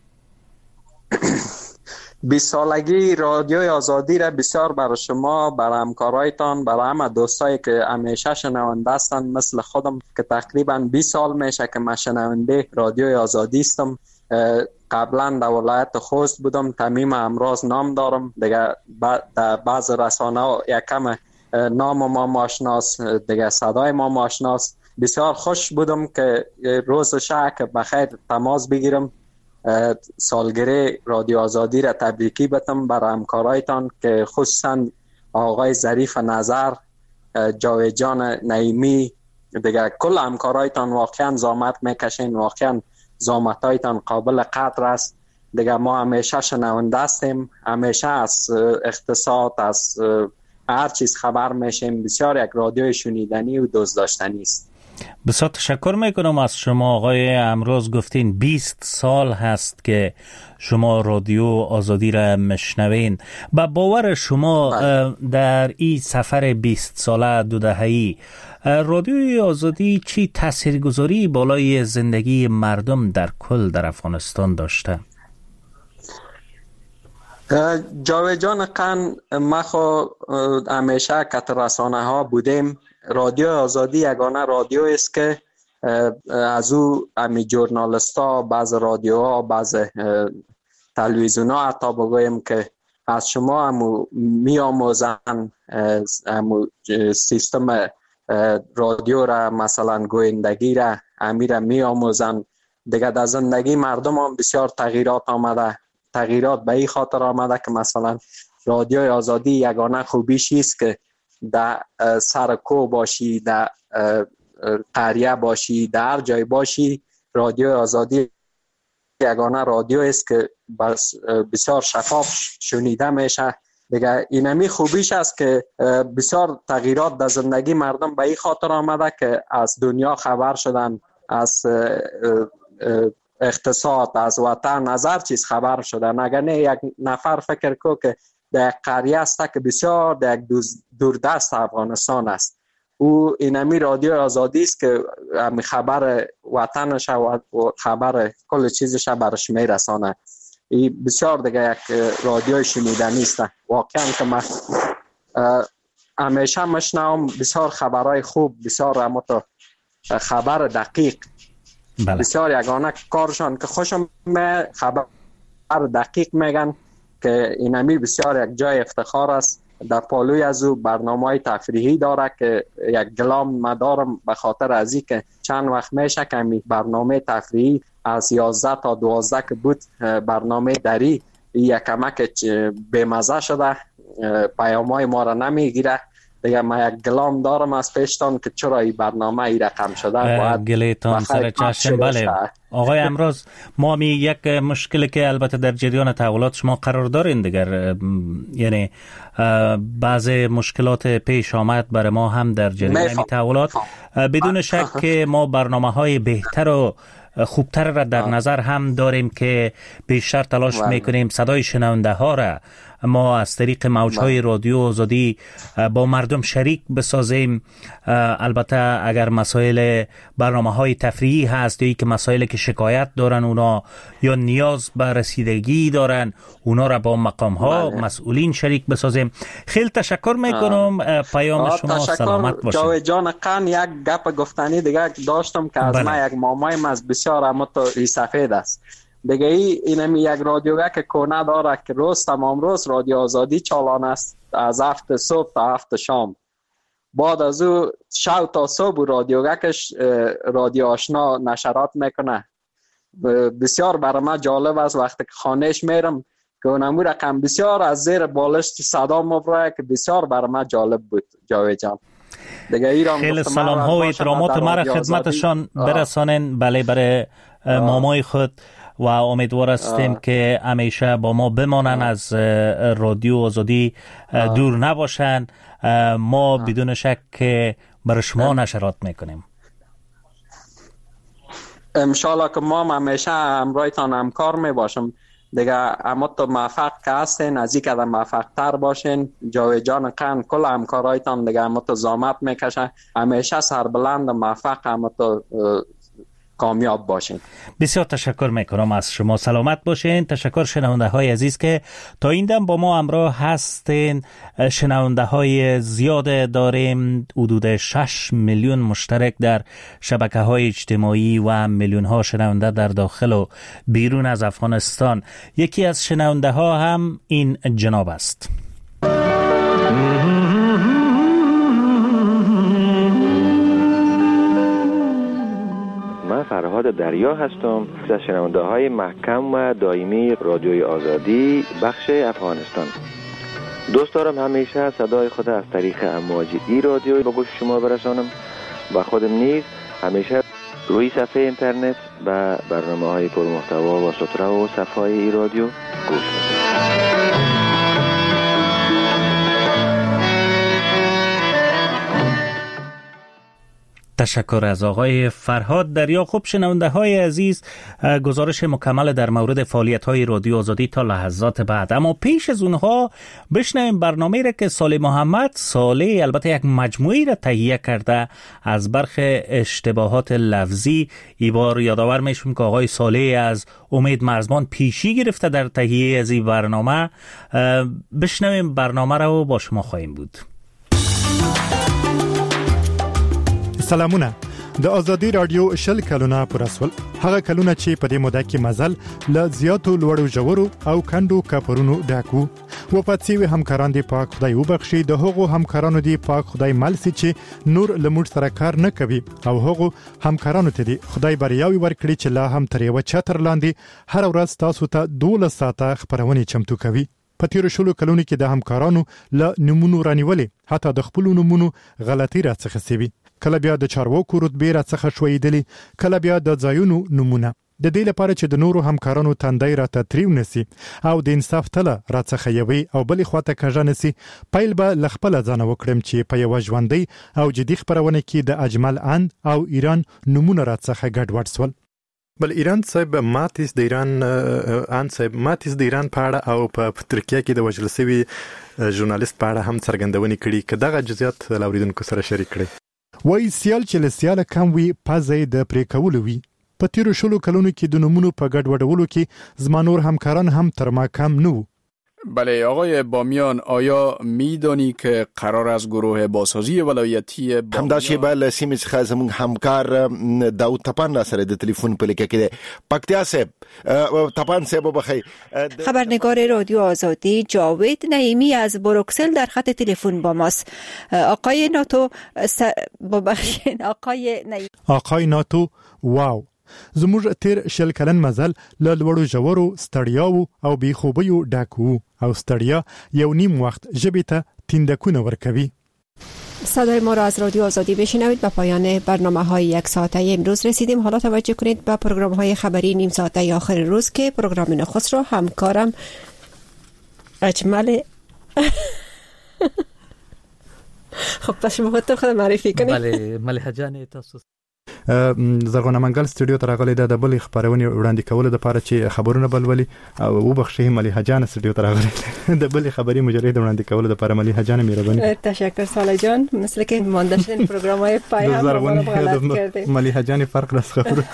بیست سالگی رادیوی آزادی را بسیار برای شما، برای همکارایتان، برای همه دوستایی که همیشه شنونده هستند مثل خودم که تقریبا بیست سال میشه که من شنونده رادیوی آزادی هستم. قبلا در ولایت خوست بودم، تمیم امراض نام دارم دیگه. در بعض رسانه ها یکم نام ما ماشناس، دیگه صدای ما ماشناس. بسیار خوش بودم که روز شب که بخیر تماس بگیرم، سالگرد رادیو آزادی را تبریکی بتم برای همکارایتان که خصوصا آقای ظریف نظر، جاوید جان نعیمی، دیگه کل همکارایتان واقعا زحمت میکشین، واقعا زحمتایتان قابل قدر است. دیگه ما همیشه شنونده هستیم، همیشه از اقتصاد، از هر چیز خبر میشیم. بسیار یک رادیو شنیدنی و دوست داشتنی است. بسیار تشکر میکنم از شما آقای. امروز گفتین بیست سال هست که شما رادیو آزادی را مشنوین. با باور شما در این سفر بیست ساله دو دهه‌ای رادیو آزادی چی تاثیرگذاری بالای زندگی مردم در کل در افغانستان داشته؟ جاوید جان قن، ما خو همیشه کت رسانه ها بودیم. رادیو آزادی یگانه رادیو است که از او امی جورنالیست ها، بعض رادیو ها، بعض تلویزیون ها حتی بگویم که از شما همو می آموزن همو سیستم رادیو را، مثلا گویندگی را امی را می آموزن. دیگه در زندگی مردم هم بسیار تغییرات آمده. تغییرات به این خاطر آمده که مثلا رادیو آزادی یگانه خوبیش است که در سرکو باشی، در قریه باشی، در هر جای باشی، رادیو آزادی یگانه رادیو است که بسیار شفاف شنیده میشه. دیگه اینمی خوبیش است که بسیار تغییرات در زندگی مردم به این خاطر آمده که از دنیا خبر شدن، از اقتصاد، از وطن، از هر چیز خبر شدن. اگر نه یک نفر فکر کو که در یک قریه است که بسیار در یک دوردست افغانستان است، او اینمی رادیو آزادی است که همی خبر وطنش و خبر کل چیزش برش میرسانه. این بسیار دیگه یک رادیو شنیدنی است. واقعا که من همیشه مشنوم بسیار خبرهای خوب، بسیار همون خبر دقیق. بله. بسیار یگانه کارشان که خوشم می خبر دقیق میگن که اینمی بسیار یک جای افتخار است. در پالوی از او برنامه‌های تفریحی داره که یک گلام مدارم به خاطر ازی که چند وقت میشه که می برنامه تفریحی از یازده تا دوازده که بود برنامه دری یک کمک بمزه شده، پیام‌های ما را نمیگیره. دیگه ما یک گلام دارم از پیشتان که چرا این برنامه ای رقم شده باید گلیتان سر چشم. بله آقای امروز ما می یک مشکلی که البته در جریان تحولات شما قرار دارین دیگر، یعنی بعض مشکلات پیش آمد برای ما هم در جریان تحولات، بدون شک که ما برنامه های بهتر و خوبتر را در نظر هم داریم که بیشتر تلاش میکنیم صدای شنونده ها را ما از طریق موجهای رادیو آزادی با مردم شریک بسازیم. البته اگر مسائل برنامه های تفریحی هست یا که مسائلی که شکایت دارن اونا یا نیاز به رسیدگی دارن اونا را با مقام ها مسئولین شریک بسازیم. خیلی تشکر میکنم. پیام شما سلامت باشید. جاوید جان قن یک گپ گفتنی دیگه داشتم که از ما یک مامایم از بسیار امتو سفید است دیگه. اینم یک رادیو که کونه داره که روز تمام روز رادیو آزادی چالان است از هفت صبح تا هفت شام. بعد از او شب تا صبح رادیو کش رادیو آشنا نشرات میکنه. بسیار برای من جالب است وقتی که خانهش میرم که اونمو رقم بسیار از زیر بالشت صدا مبرای که بسیار برای من جالب بود. جاوید جان خیلی سلام ها و احترامات مرا خدمتشان برسانین. بله برای مامای خود و امیدوار هستیم که همیشه با ما بمانن، از رادیو آزادی دور نباشن. ما آه. بدون شک که برای شما نشرات میکنیم. انشالله که ما همیشه همراهتان همکار میباشم دیگه. اما تو موفق که هستین از این که موفق تر باشین. جاوید جان قن کل همکارایتان دیگه اما تو زحمت میکشن، همیشه سربلند موفق اما تو کامیاب باشین. بسیار تشکر میکنم از شما. سلامت باشین. تشکر شنونده های عزیز که تا این دم با ما همراه هستین. شنونده های زیاد داریم، حدود شش میلیون مشترک در شبکه های اجتماعی و میلیون ها شنونده در داخل و بیرون از افغانستان. یکی از شنونده ها هم این جناب است. فرهاد دریا هستم از شنونده های محکم و دائمی رادیوی آزادی بخش افغانستان. دوست دارم همیشه صدای خود از طریق امواج ای رادیوی به گوش شما برسانم و خودم نیز همیشه روی صفحه اینترنت به برنامه های پرمحتوا و سطره و صفحه ای رادیو گوش میدم. تشکر از آقای فرهاد دریا. خوب شنونده های عزیز، گزارش مکمل در مورد فعالیت های رادیو آزادی تا لحظات بعد، اما پیش از اونها بشنویم برنامه را که صالح محمد صالح البته یک مجموعی را تهیه کرده از برخ اشتباهات لفظی. ای بار یادآور میشم که آقای صالح از امید مرزبان پیشی گرفته در تهیه از این برنامه. بشنویم برنامه را و با شما خواهیم بود. سلامونه. د آزادی رادیو شل کلونه پر اسول، هغه کلونه چې په دې موده کې مزل ل زیاتو لوړو ژورو او کندو کاپرونو ډاکو و پاتې همکاران دی پاک خدای وبخشي. د هغو همکارانو دی پاک خدای ملسي چې نور لموږ سره کار نه کوي او هغو همکارانو ته دی خدای بریاوي ورکړي چې لا هم تر یو چتر لاندې هر ورځ تاسو ته دولس ساعته خبرونه چمتو کوي. په تیر شلو کلونو کې د همکارانو ل نمونو رانیولې، حتی د خپل نمونو غلطي راڅخه سوي. کله بیا د چارواکو رتبې راڅخه شویدلې، کله بیا د ځایونو نمونه. د دې لپاره چې د نورو همکارانو تندای راته تریو نسی او د انصاف تله راڅخه یوي او بلې خواته کژه نسی، پیل به ل خپله ځانه وکړم چې په یوه ژوندۍ او جدي خپرونه کې د اجمل اند او ایران نمونه راڅخه ګډوډ سول. بل ایران صاحب ماتیس د ایران ان صاحب ماتیس د ایران په اړه او په ترکیه کې د وژل شوي ژورنالیست په اړه هم څرګندونې کړي که دغه جزئیات لاوریدونکو سره شریک کړي. وای سیال چې له سیاله کم وي پزې د پرې کولو وي. په تیرو شلو کلونو کې د نمونو په ګډوډولو کې زما نور همکاران هم تر ما کم نه وو. بله آقای بامیان، آیا میدانی که قرار از گروه بازسازی ولایتی همداشي بل سیمې څخه زموږ همکار داود تپان را سره د تلیفون په لیکه کې پکتیا صاحب تپان صاحب بخیر. خبرنگار رادیو آزادی جاوید نعیمی از بروکسل در خط تلفن با ماست. آقای ناتو س... ببخشید آقای نعیمی آقای ناتو واو زموږ تیر شل کلن مزل له لوړو ژورو ستړیاو او بې خوبیو ډاکو او ستړیا یو نیم وخت ژبې ته تیندکونه ورکوي. صدای ما را از رادیو آزادی بشنوید. به پایان برنامه های یک ساعته امروز رسیدیم. حالا توجه کنید به پروگرام های خبری نیم ساعته آخر روز که پروگرام نخست را همکارم اجمل خب پس شما خودتون خود معرفی کنید. بله ملیحه جان تاسو زرغونه منګل سټوډیو ته راغلي د بل خبرونه وړاندې کول د لپاره چې خبرونه بلولي او وبخښي مليحه جان سټوډیو ته راغلي د بل خبري مجرد وړاندې کول د لپاره مليحه جان مهرباني. تشکر صالح جان، مثل که مانده شدن برنامه‌های پایان رو غلط کردیم. مليحه جان فرق راس خبره.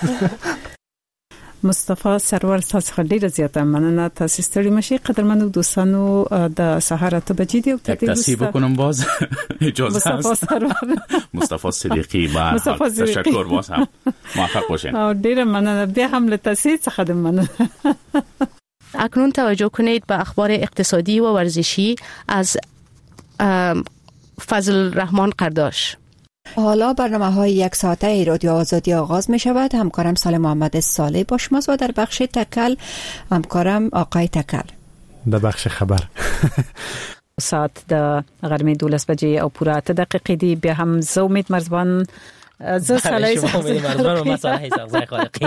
مصطفی سرور تاسو ډیر زیاته مننه. تاسو ستړي مشي قدرمنو دوستانو د سهار ته بجې دی او تاسو بکنم باز اجازه هست. مصطفی سرور مصطفی صدیقی با تشکر باز هم موفق باشین. او ډیر مننه بیا هم له تاسو څخه د مننه. اکنون توجه کنید به اخبار اقتصادی و ورزشی از فضل الرحمن قرداش. حالا برنامه های یک ساعته رادیو آزادی آغاز می شود. همکارم سال محمد صالح با شماست و در بخش تکل همکارم آقای تکل. در بخش خبر ساعت د غرمې دولس بجې او پوره اته دقیقې دی. بیا هم زه امید مرزبان زه صالح شما امید مرزبان و مساله حساب خالقی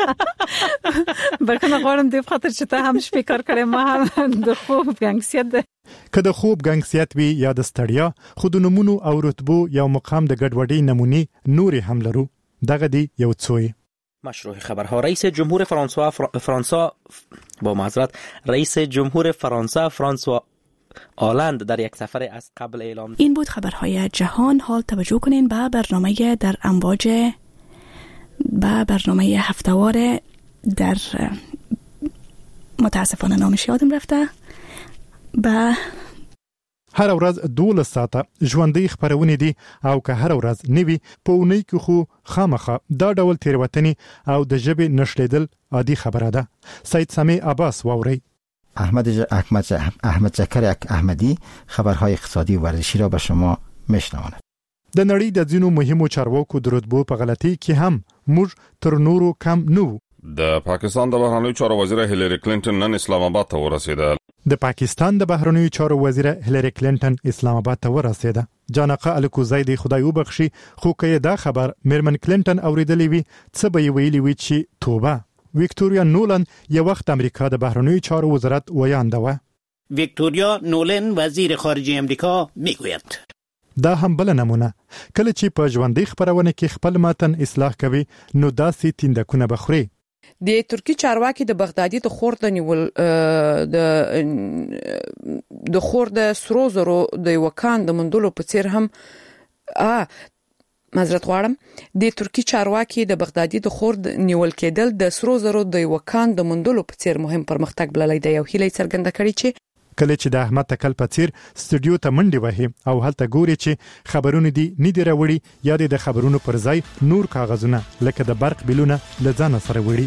بلکه غواړم دې خاطر چې ته هم شپې کار کړې ما هم د خوب ګنګسیت ده. که د خوب ګنګسیت وي یا د ستړیا خو د نمونو او رتبو یو مقام د ګډوډۍ نمونې نور هم لرو. دغه دی یو څوی مشروع خبرها. رئیس جمهور فرانسوا فرانسا با معذرت رئیس جمهور فرانسه فرانسوا آلند در یک سفر از قبل اعلام. این بود خبرهای جهان. حال توجه کنین به برنامه در امواج به برنامه هفتهوار در متاسفانه نامش یادم رفته به هر ورځ دولس ساعته ژوندۍ خبرونه دي او که هر ورځ نوي په اونۍ کې خو خامخه دا ډول تیروتنې او د ژبې نشلیدل عادي خبره ده. سید سامي عباس واوري. احمد ج... احمد ج... احمد زکر احمدی خبرهای اقتصادی و ورزشی را به شما میشنواند. د نړۍ د ځینو مهمو چارواکو د رتبو په غلطۍ کې هم موږ تر نورو کم نو. د پاکستان د بهرنیو چارو وزیر هیلری کلینټن نن اسلام آباد ته ورسېده. د پاکستان د بهرنیو چارو وزیر هیلری کلینټن اسلام آباد ته ورسېده. جانقه الکوزی دی خدای وبخشي خو که دا خبر میرمن کلینټن اوریدلې وي څه به ویلي وي چې توبه. ویکتوریا نولن یو وخت امریکا د بهرنیو چارو وزارت ویانده و. ویکتوریا نولن وزیر خارجه امریکا میگوید دا هم بل نمونه کله چې په ژوندۍ خبرونه کې خپل متن اصلاح کوي نو داسې تیندکونه بخوري. د ترکی چارواکي د بغدادي د خور د نیول د د خور د سرو زرو د وکان د مندلو په څیر هم ا معذرت غواړم د ترکی چارواکي د بغدادي د خور د نیول کېدل د سرو زرو د وکان د مندلو په څیر مهم پرمختګ بللی دی. یو هیله څرګنده کړي چې کله چې د احمد تکل په څیر سټوډیو ته منډي وهي او هلته ګوري چې خبرونه دي نه دی راوړي یا د خبرونو پر ځای نور کاغذونه لکه د برق بلونه لزانه سره وړي.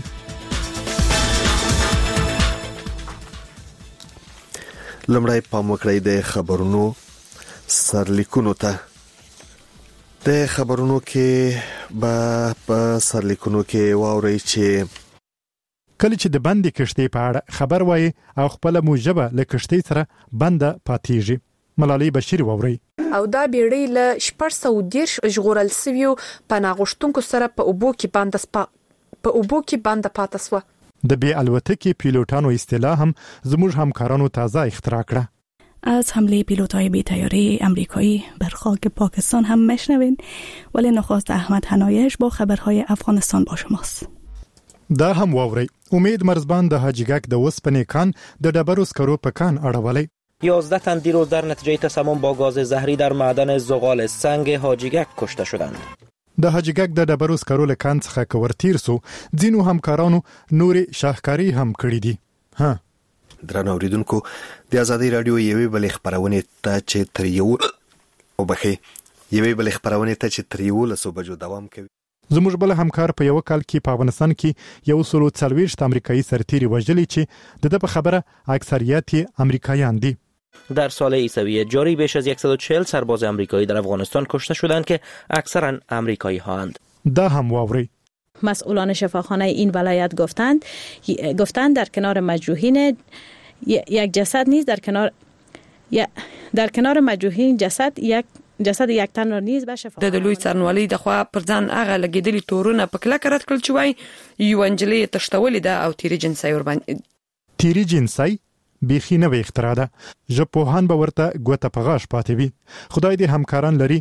لمړی پام وکړئ د خبرونو سرلیکونو ته. د خبرونو کې با په سرلیکونو کې واوري چې کله چې د بندي کشتۍ په اړه خبر وایي او خپل موجبه له کشتۍ سره بنده پاتېږي. ملالۍ بشیر واوري. او دا بیړۍ له شپږ سوه دېرش ژغورل سویو پناه غوښتونکو سره په اوبو کې بنده په اوبو کې بنده پاتې شوه. د بې الوتکې پیلوټانو اصطلاح هم زموږ همکارانو تازه اختراع کړه. از حمله پیلوت‌های بی‌طیاره آمریکایی بر خاک پاکستان هم میشنوین، ولی نخست احمد حنایش با خبرهای افغانستان با شماست. دا هم واوري. امید مرزبان د حاجیګک د وسپنې کان د ډبرو سکرو په کان اړولې. یازده تن دیروز در نتیجه تسمم با گاز زهری در معدن زغال سنگ حاجیګک کشته شدند. د حاجیګک د ډبرو سکرو له کان څخه کورتیر سو ځینو همکارانو نوري شاهکاری هم کړی دي. ها درنو اوریدونکو د ازادي رادیو یوې بلې خبرونه ته چې تر یو او بخي یوې بلې خبرونه ته چې تر یو لسو بجو دوام کوي. زموږ بل همکار په یو کال کې په افغانستان کې یو سلو څلوېښت امریکایي سرتیري وژلي چې د په خبره اکثریت امریکایان دي. در سال عیسوی جاری بیش از صد و چهل سرباز امریکایی در افغانستان کشته شدند که اکثرا امریکایی هستند. دا هم واوري. مسئولان شفاخانه این ولایت گفتند گفتند در کنار مجروحین یک جسد نیز در کنار در کنار مجروحین جسد یک جسد یک تن را نیز به شفاخانه د لوی څرنوالي د خوا پر ځان هغه لګیدلی تورونه په کله کرت کړل چې وای یو انجلې تشتولې ده او تیری جنسي ور باندې تیری جنسي بیخي نوې اختراع ده. ژبپوهان به ورته ګوته په غاښ پاتې وي. خدای دې همکاران لري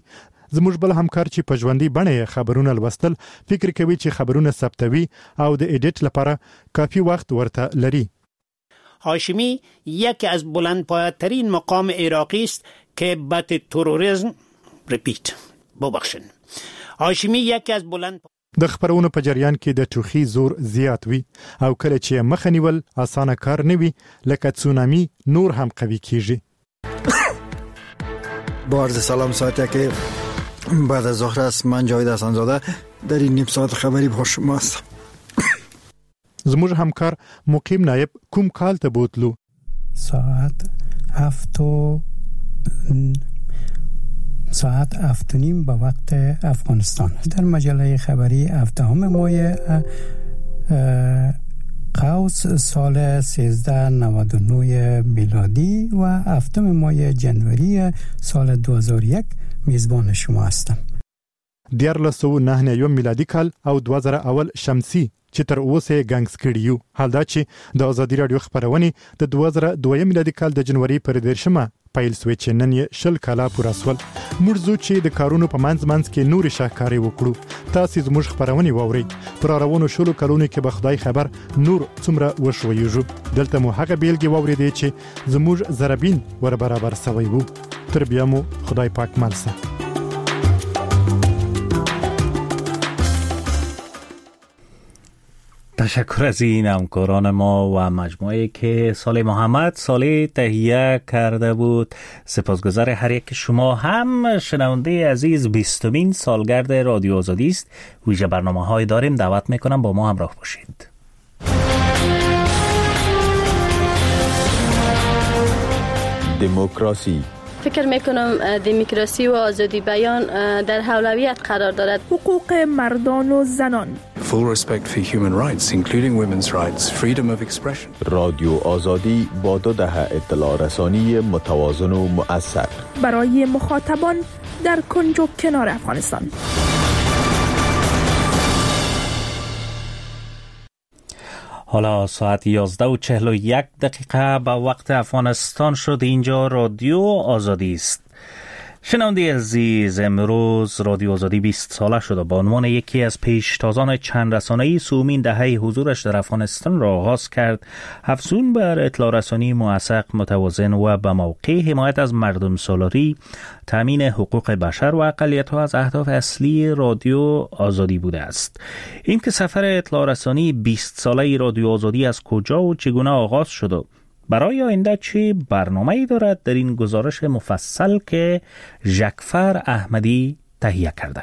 زموږ بل همکار چې په ژوندۍ بڼه خبرونه لوستل فکر کوي چې خبرونه ثبتوي او د ایډیټ لپاره کافی وخت ورته لري. هاشمی یکی از بلندپایه‌ترین مقام عراقی است که بت تروریسم ریپیت ببخشن. هاشمی یکی از بلند د خبرونو په جریان کې د ټوخي زور زیات وي او کله چې مخه نیول اسانه کار نه وي لکه تسونامي نور هم قوي کیږي. با عرض سلام ساعته که بعد از ظهر است. من جاوید حسن‌زاده در این نیم ساعت خبری با شما هستم. زموږ همکار مقیم نایب کوم کال ته بوتلو؟ ساعت هفت و ساعت هفت و نیم به وقت افغانستان. در مجله خبری هفتم ماه قوس سال سیزده نود و نه میلادی و هفتم ماه جنوری سال دو هزار و یک میزبان شما هستم. دیارلس و نه یوم میلادی کال او دو هزار اول شمسی چې تر اوسه ګنګس کړیو. حال دا چې د ازادي رادیو خبرونه د دوه زره دوه میلادي کال د جنوري پر دیرشمه پیل سوي چې نن یې شل کاله پوره سول. موږ زو چې د کارونو په منځ منځ کې نور شاهکاري وکړو. تاسو زموږ خبرونه واورئ. پر روانو شلو کلونو کې به خدای خبر نور څومره وشويږو. دلته مو هغه بیلګې واورئ چې زموږ زربین ور برابر سوي وو. تر بیا مو خدای پاک مالسه. تشکر از این همکاران ما و مجموعه که صالح محمد صالح تهیه کرده بود. سپاسگزار هر یک شما. هم شنونده عزیز بیستمین سالگرد رادیو آزادی است. ویژه برنامه‌های داریم، دعوت میکنم با ما همراه باشید. دموکراسی. فکر میکنم دموکراسی و آزادی بیان در اولویت قرار دارد. حقوق مردان و زنان. Full respect for human rights, including women's rights, freedom of expression. رادیو آزادی با دو دهه اطلاع رسانی متوازن و مؤثر برای مخاطبان در کنج و کنار افغانستان. حالا ساعت یازده و چهل و یک دقیقه به وقت افغانستان شد. اینجا رادیو آزادی است. شنونده عزیز، امروز رادیو آزادی بیست ساله شده. با عنوان یکی از پیشتازان چند رسانه‌ای سومین دهه حضورش در افغانستان را آغاز کرد. افزون بر اطلاع رسانی موثق، متوازن و به موقع حمایت از مردم سالاری، تامین حقوق بشر و اقلیت‌ها از اهداف اصلی رادیو آزادی بوده است. این که سفر اطلاع رسانی بیست ساله رادیو آزادی از کجا و چگونه آغاز شد، برای آینده چه برنامه‌ای دارد، در این گزارش مفصل که ژکفر احمدی تهیه کرده.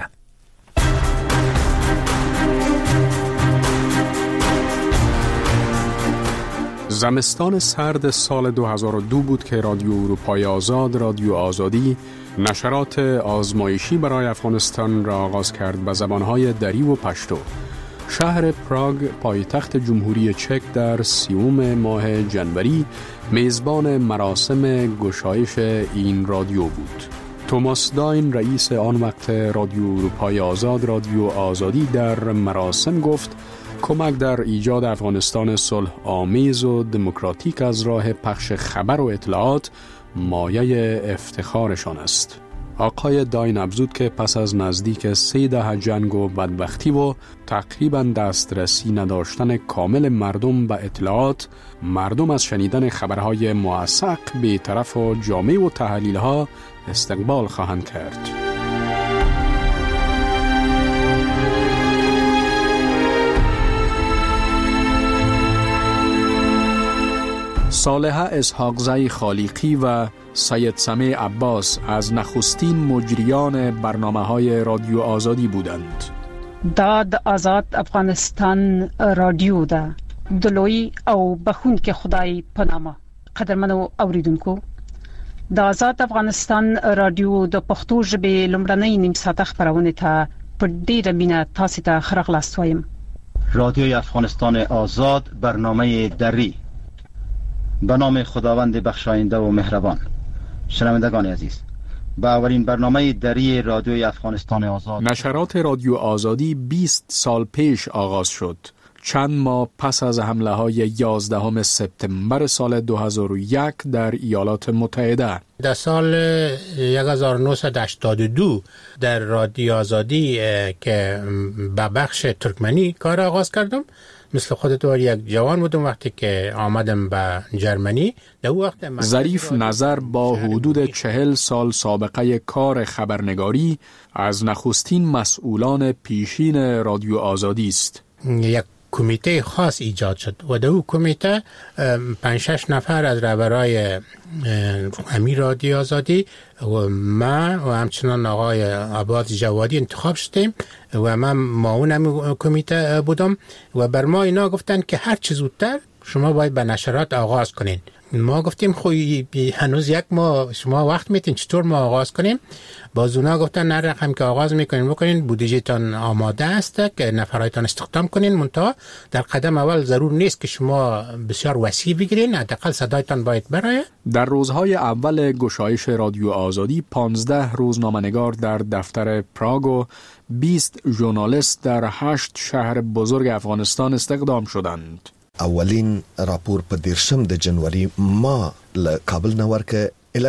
زمستان سرد سال دو هزار و دو بود که رادیو اروپای آزاد، رادیو آزادی، نشرات آزمایشی برای افغانستان را آغاز کرد به زبانهای دری و پشتو. شهر پراگ، پایتخت جمهوری چک، در سیوم ماه جنوری میزبان مراسم گشایش این رادیو بود. توماس داین، رئیس آن وقت رادیو اروپای آزاد، رادیو آزادی، در مراسم گفت کمک در ایجاد افغانستان صلح آمیز و دموکراتیک از راه پخش خبر و اطلاعات مایه افتخارشان است. آقای داین افزود که پس از نزدیک سه دهه جنگ و بدبختی و تقریباً دسترسی نداشتن کامل مردم به اطلاعات، مردم از شنیدن خبرهای موثق بی‌طرف و جامع و تحلیل‌ها استقبال خواهند کرد. صالحه اسحاقزی خالقی و سید سمیع عباس از نخستین مجریان برنامه‌های رادیو آزادی بودند. داد آزاد افغانستان رادیو ده دلوی او بخون که خدای پنامه. قدرمنو اوریدونکو، د آزاد افغانستان رادیو د پښتو ژبې لومړنۍ نیم ساعته خبرونه ته په ډیره مینه تاسو ته ښه راغلاست وایم. رادیوی افغانستان آزاد، برنامه دری، به نام خداوند بخشاینده و مهربان. شنوندگان عزیز، با اولین برنامه دری رادیوی افغانستان آزاد، نشرات رادیو آزادی بیست سال پیش آغاز شد. چند ماه پس از حمله های یازدهم سپتامبر سال دو هزار و یک در ایالات متحده. در سال هزار و نهصد و هشتاد و دو در رادیو آزادی که به بخش ترکمنی کار آغاز کردم. مثل خودت یک جوان بودم وقتی که آمدم به جرمنی. در وقت ظریف نظر با حدود چهل سال سابقه کار خبرنگاری از نخستین مسئولان پیشین رادیو آزادی است. یک کمیته خاص ایجاد شد و در اون کمیته پنج شش نفر از رهبرای امیر رادیو آزادی و من و همچنان آقای عباد جوادی انتخاب شدیم و من معاون کمیته بودم و بر ما اینا گفتن که هر چه زودتر شما باید به نشرات آغاز کنین. ما گفتیم خوی هنوز یک ماه شما وقت میتین، چطور ما آغاز کنیم؟ باز اونا گفتن نه رقم که آغاز میکنین بکنین، بودجهتان آماده است که نفرایتان استخدام کنین، منتها در قدم اول ضرور نیست که شما بسیار وسیع بگیرین، حداقل صدایتان باید برای. در روزهای اول گشایش رادیو آزادی پانزده روزنامه‌نگار در دفتر پراگ و بیست ژورنالیست در هشت شهر بزرگ افغانستان استخدام شدند. اولین راپور په دیرشم د جنوری ما له کابل نه ورکه.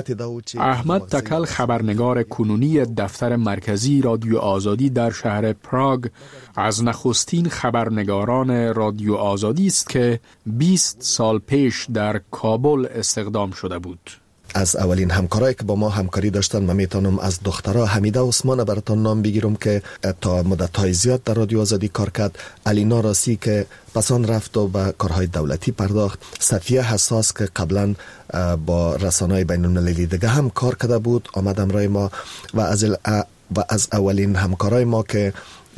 احمد تکل خبرنگار کنونی دفتر مرکزی رادیو آزادی در شهر پراگ از نخستین خبرنگاران رادیو آزادی است که بیست سال پیش در کابل استخدام شده بود. از اولین همکارایی که با ما همکاری داشتن من میتونم از دخترها حمیده عثمان براتون نام بگیرم که تا مدت‌های زیاد در رادیو آزادی کار کرد، علینا راسی که پسان رفت و به کارهای دولتی پرداخت، صفیه حساس که قبلا با رسانه‌های بین‌المللی دیگه هم کار کرده بود آمد همراه ما و از و از اولین همکارای ما که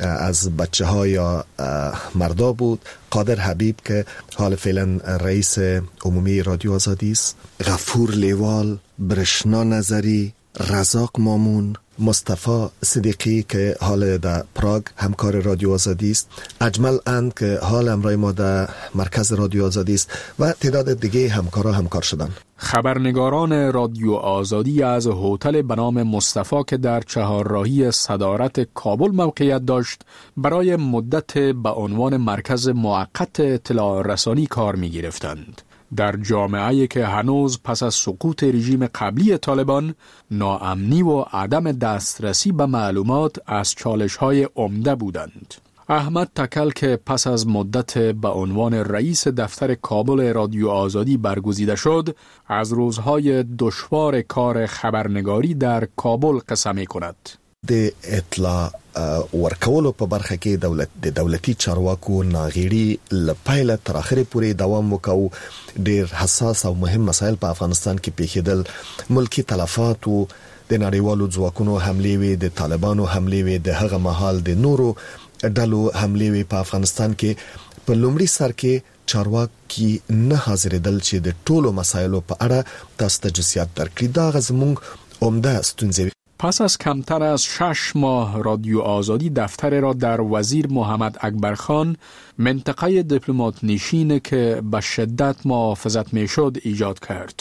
از بچه ها یا مردا بود قادر حبیب که حال فعلا رئیس عمومی رادیو آزادی است، غفور لیوال، برشنا نظری، رزاق مامون، مصطفی صدیقی که حال در پراگ همکار رادیو آزادی است، اجمل اند که حال همراه ما در مرکز رادیو آزادی است و تعداد دیگه همکارا همکار شدن. خبرنگاران رادیو آزادی از هتل به نام مصطفی که در چهارراهی صدارت کابل موقعیت داشت برای مدت به عنوان مرکز موقت اطلاع رسانی کار می گرفتند. در جامعه‌ای که هنوز پس از سقوط رژیم قبلی طالبان ناامنی و عدم دسترسی به معلومات از چالش‌های عمده بودند. احمد تکل که پس از مدت به عنوان رئیس دفتر کابل رادیو آزادی برگزیده شد، از روزهای دشوار کار خبرنگاری در کابل قصه می کند. د اطلاع ورکولو په برخه کې دولت د دولتي چارواکو ناغېړي له پیله تر اخره پورې دوام وکاو. ډېر حساس او مهم مسایل په افغانستان کې پیښېدل، ملکی تلفات او د نړیوالو ځواکونو حملې وې، د طالبانو حملې وې، د هغه مهال د نورو ډلو حملې وې. په افغانستان کې په لومړي سر کې چارواکي نه حاضرېدل چې د ټولو مسایلو په اړه تاسو ته جزئیات درکړي. دا زموږ عمده ستونزې. پس از کمتر از شش ماه رادیو آزادی دفتر را در وزیر محمد اکبرخان منطقه دیپلمات نشین که به شدت محافظت میشد ایجاد کرد.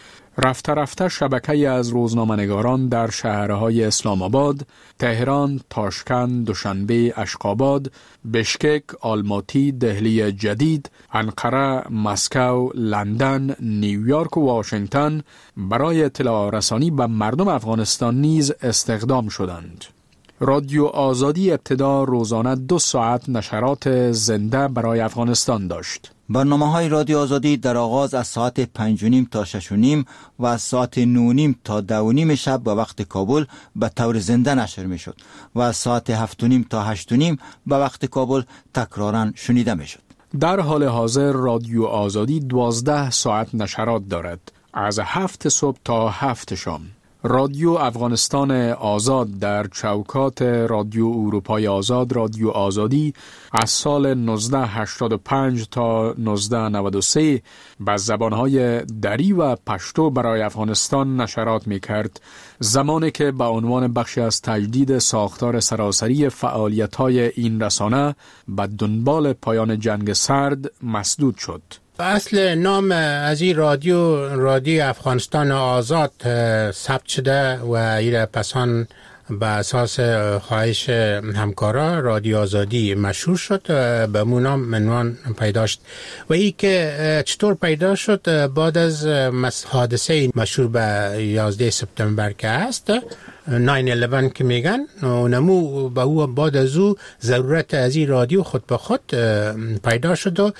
رفته رفته شبکه از روزنامه‌نگاران در شهرهای اسلام آباد، تهران، تاشکند، دوشنبه، اشقاباد، بشکک، آلماتی، دهلی جدید، انقره، مسکو، لندن، نیویورک و واشنگتن برای اطلاع رسانی به مردم افغانستان نیز استخدام شدند. رادیو آزادی ابتدا روزانه دو ساعت نشرات زنده برای افغانستان داشت. برنامه‌های رادیو آزادی در آغاز از ساعت پنج و نیم تا شش و نیم و از ساعت نه و نیم تا ده و نیم شب به وقت کابل به طور زنده نشر می‌شد و از ساعت هفت و نیم تا هشت و نیم به وقت کابل تکراراً شنیده می‌شد. در حال حاضر رادیو آزادی دوازده ساعت نشرات دارد، از هفت صبح تا هفت شام. رادیو افغانستان آزاد در چوکات رادیو اروپای آزاد رادیو آزادی از سال نوزده هشتاد و پنج تا نوزده نود و سه به زبانهای دری و پشتو برای افغانستان نشرات می کرد، زمانی که به عنوان بخشی از تجدید ساختار سراسری فعالیت‌های این رسانه به دنبال پایان جنگ سرد مسدود شد. اصل نام از این رادیو رادیو افغانستان آزاد ثبت شده و این پسان به اساس خواهش همکارا رادیو آزادی مشهور شد، به مون نام عنوان پیدا شد. و ای که چطور پیدا شد بعد از حادثه مشهور به یازده سپتامبر که هست، ناین الیون که میگن، و نمو به او بعد از او ضرورت از این رادیو خود به خود پیدا شد و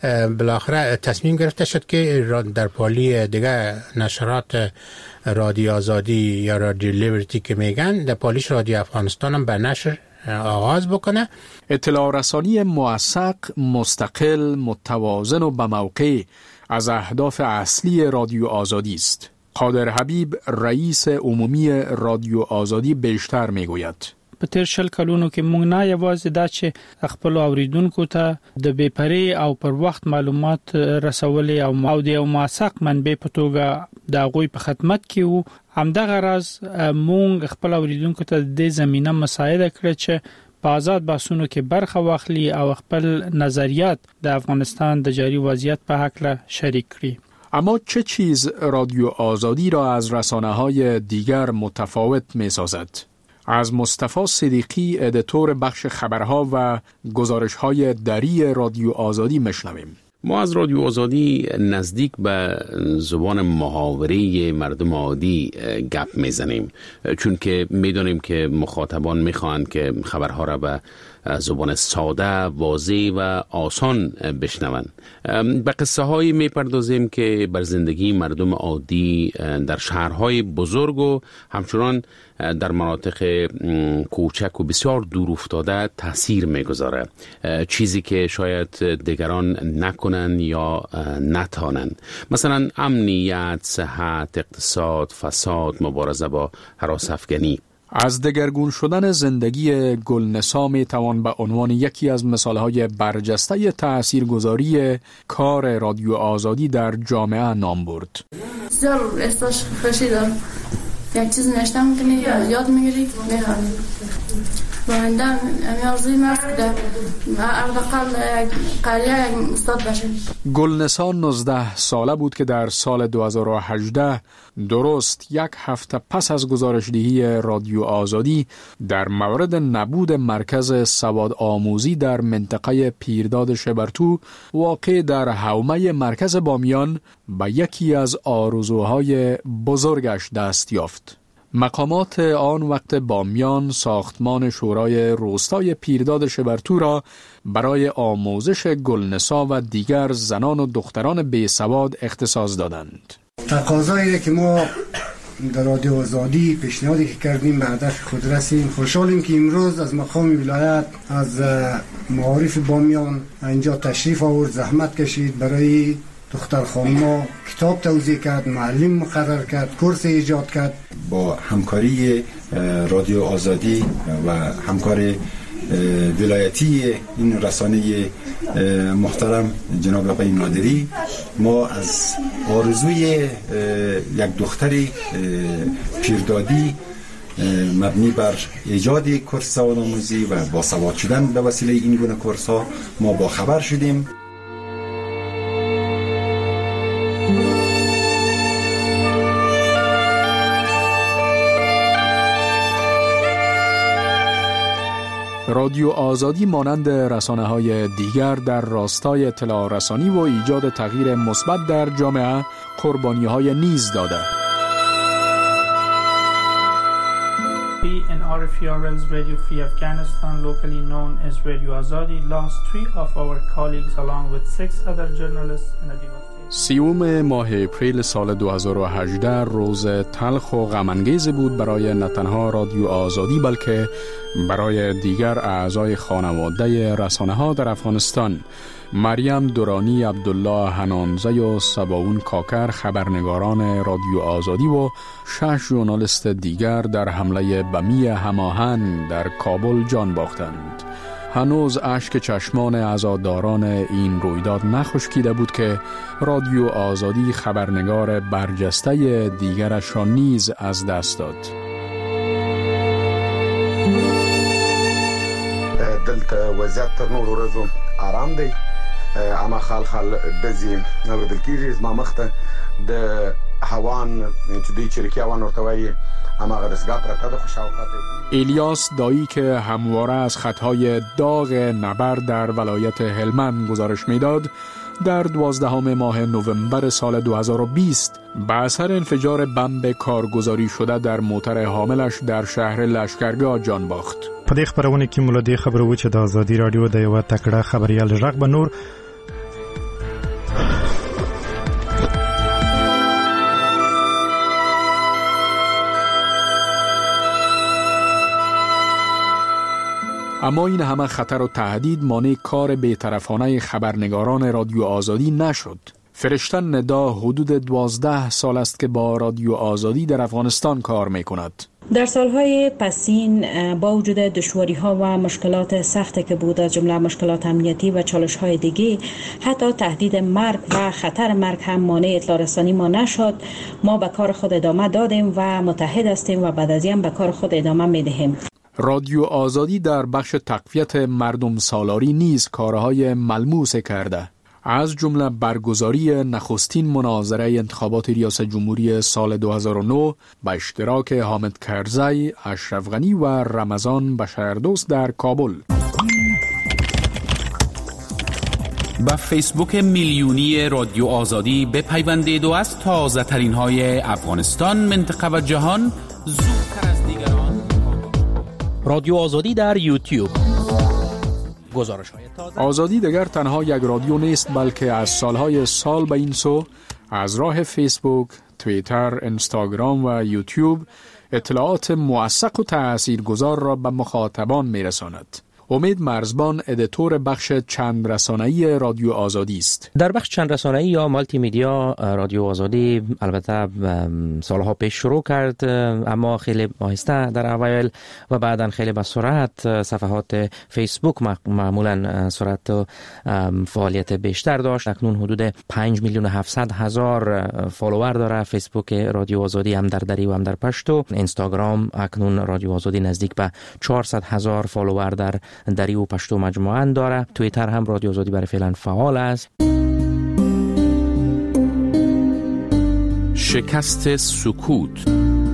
بالاخره تصمیم گرفته شد که در پالی دیگه نشرات رادیو آزادی یا رادیو لیبرتی که میگن در پالیش رادیو افغانستان هم به نشر آغاز بکنه. اطلاع رسانی موثق، مستقل، متوازن و به موقع از اهداف اصلی رادیو آزادی است. قادر حبیب رئیس عمومی رادیو آزادی بیشتر میگوید. په تیر شل کلونو کې موږ نه یوازې دا چې خپل اوریدونکو ته د بیپرې او پر وخت معلومات رسولې او او د موثق منبع په توګه د غوي په خدمت کې وو، همدغه راز موږ خپل اوریدونکو ته د زمينه مساعده کړې چې په آزاد بحثونو کې برخه واخلي او خپل نظریات د افغانستان د جاری وضعیت په حق شریک کړي. اما چه چیز رادیو آزادی را از رسانه‌های دیگر متفاوت می‌سازد؟ از مصطفی صدیقی، ادیتور بخش خبرها و گزارش‌های دری رادیو آزادی میشنویم. ما از رادیو آزادی نزدیک به زبان محاوره مردم عادی گپ میزنیم، چون که میدونیم که مخاطبان میخواهند که خبرها را به زبان ساده، واضح و آسان بشنوند. به قصه هایی میپردازیم که بر زندگی مردم عادی در شهرهای بزرگ و همچنان در مناطق کوچک و بسیار دور افتاده تاثیر میگذاره، چیزی که شاید دیگران نکنن یا نتانند. مثلا امنیت، صحت، اقتصاد، فساد، مبارزه با هراس افکنی. از دگرگون شدن زندگی گلنسا می توان به عنوان یکی از مثالهای برجسته تاثیرگذاری کار رادیو آزادی در جامعه نام برد. بسیار احساس خوشی دارم. یک چیز نشته میکنی، یاد میگیری، میخوانی. و آینده همی آرزوی من است که اقل یک قریه یک استاد بشه. گلنسا نوزده ساله بود که در سال دو هزار و هجده درست یک هفته پس از گزارشدهی رادیو آزادی در مورد نبود مرکز سواد آموزی در منطقه پیرداد شبرتو واقع در حومه مرکز بامیان به یکی از آرزوهای بزرگش دست یافت. مقامات آن وقت بامیان ساختمان شورای روستای پیرداد شبرتو را برای آموزش گلنسا و دیگر زنان و دختران بیسواد اختصاص دادند. تقاضایی که ما در رادیو آزادی پیشنهادی که کردیم به هدف خود رسیم. خوشحالیم که امروز از مقام ولایت از معارف بامیان اینجا تشریف آورد، زحمت کشید برای دختر خانما، کتاب توزیع کرد، معلم مقرر کرد، کورس ایجاد کرد. با همکاری رادیو آزادی و همکار ولایتی این رسانه محترم جناب آقای نادری، ما از آرزوی یک دختری پیردادی مبنی بر ایجاد کورس سوادآموزی و با سواد شدن به وسیله این گونه کورس ها ما با خبر شدیم. رادیو آزادی مانند رسانه‌های دیگر در راستای اطلاع رسانی و ایجاد تغییر مثبت در جامعه قربانی‌های نیز داده. We in R F E R L's Radio Free Afghanistan, locally known as Radio Azadi, lost three of our colleagues along with six other journalists in a devastating. سیوم ماه اپریل سال دو هزار و هجده روز تلخ و غم‌انگیز بود برای نه تنها رادیو آزادی بلکه برای دیگر اعضای خانواده رسانه‌ها در افغانستان. مریم دورانی، عبدالله حنانزه و سباون کاکر خبرنگاران رادیو آزادی و شش ژورنالیست دیگر در حمله بمی هماهنگ در کابل جان باختند. هنوز اشک چشمان عزاداران این رویداد نخشکیده بود که رادیو آزادی خبرنگار برجسته دیگرش را نیز از دست داد. دلته وضعیت تر نورو ورځو آرام دی، اما خال خال دزي نه بدل کیږي. زما مخته د هوان چې دوی چریکي هوان ورته وایي هماغه دستگاه پرته ده. خوشاوقت الیاس دایی که همواره از خطهای داغ نبرد در ولایت هلمند گزارش میداد، در دوازدهم ماه نوامبر سال دو هزار و بیست به اثر انفجار بمب کارگزاری شده در موتر حاملش در شهر لشکرگاه جان باخت. په دې خبرونه کې موږ د خبرو چې د آزادي رادیو د یو تکړه خبريال ژغ بنور اما این همه خطر و تهدید مانع کار بی‌طرفانه خبرنگاران رادیو آزادی نشد. فرشته ندا حدود دوازده سال است که با رادیو آزادی در افغانستان کار می کند. در سالهای پسین با وجود دشواری‌ها و مشکلات سختی که بود، از جمله مشکلات امنیتی و چالش‌های دیگه، حتی تهدید مرگ و خطر مرگ هم مانع اطلاع رسانی ما نشد. ما به کار خود ادامه دادیم و متحد هستیم و بعد از این به کار خود ادامه می‌دهیم. رادیو آزادی در بخش تقویت مردم سالاری نیز کارهای ملموس کرده، از جمله برگزاری نخستین مناظره انتخابات ریاست جمهوری سال دو هزار و نه با اشتراک حامد کرزی، اشرف غنی و رمضان بشاردوست در کابل. با فیسبوک میلیونی رادیو آزادی بپیوندید و از تازه ترین های افغانستان، منطقه و جهان زودتر از دیگران. رادیو آزادی در یوتیوب. گزارش های تازه. آزادی دیگر تنها یک رادیو نیست، بلکه از سالهای سال به این سو از راه فیسبوک، توییتر، اینستاگرام و یوتیوب اطلاعات موثق و تاثیرگذار را به مخاطبان میرساند. امید مرزبان ادیتور بخش چند رسانه‌ای رادیو آزادی است. در بخش چند رسانه‌ای یا مالتی میدیا رادیو آزادی البته سالها پیش شروع کرد، اما خیلی آهسته در اوایل و بعداً خیلی با سرعت. صفحات فیسبوک معمولاً سرعت و فعالیت بیشتر داشت. اکنون حدود پنج میلیون و هفتصد هزار فالوور داره فیسبوک رادیو آزادی، هم در دری و هم در پشتو. اینستاگرام اکنون رادیو آزادی نزدیک به چهارصد هزار فالوور در دری و پشتو مجموعاً داره. توییتر هم رادیو آزادی برای فعلا فعال است. شکست سکوت.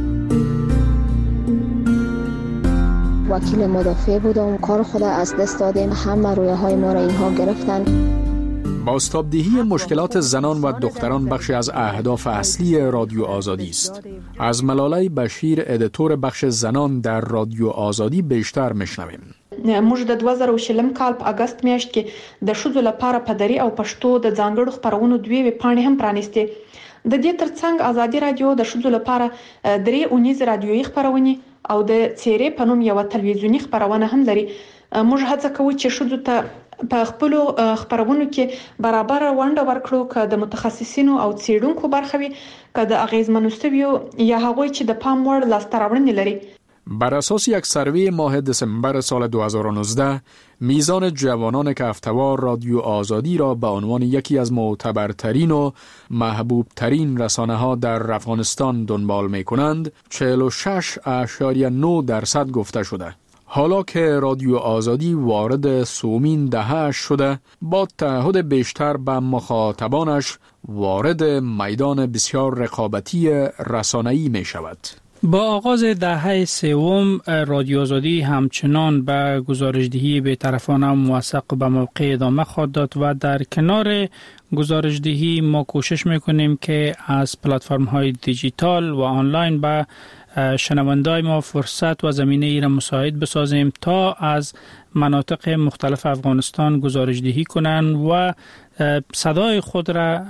وکیل مدافع بودم، کار خود از دست دادیم، همه رویه های ما را اینها گرفتن. بازتابدهی مشکلات زنان و دختران بخشی از اهداف اصلی رادیو آزادی است. از ملاله بشیر ادیتور بخش زنان در رادیو آزادی بیشتر میشنویم. موږ د دوه زره شلم کال په اگست میاشت کې د ښځو لپاره په دري او پښتو د ځانګړو خبرونو دوی پاڼې هم پرانیستې. د دې ترڅنګ آزادي رادیو د ښځو لپاره درې اونیز رادیويي خبرونه او د څیرې په نوم یو تلویزیونی خبرونه هم لري. موږ هڅه کوو چې ښځو ته په خپل خبرونو کې برابر ونډه ورکړو، که د متخصصینو او څیړونکو برخه وي، که د اغیزمنو سویو یا هغوی چې د پام وړ لاسته راوړنې لري. بر اساس یک سروی ماه دسامبر سال دو هزار و نوزده، میزان جوانان که افتوار رادیو آزادی را به عنوان یکی از معتبرترین و محبوبترین رسانه ها در افغانستان دنبال می کنند چهل و شش اشاریه نه درصد گفته شده. حالا که رادیو آزادی وارد سومین دهه شده، با تعهد بیشتر به مخاطبانش وارد میدان بسیار رقابتی رسانه‌ای می شود. با آغاز دهه سوم، رادیو آزادی همچنان به گزارشدهی بی‌طرفانه و موثق به موقع ادامه خواهد داد و در کنار گزارشدهی ما کوشش میکنیم که از پلتفرم های دیجیتال و آنلاین به شنوندای ما فرصت و زمینه ای را مساعد بسازیم تا از مناطق مختلف افغانستان گزارشدهی کنند و صدای خود را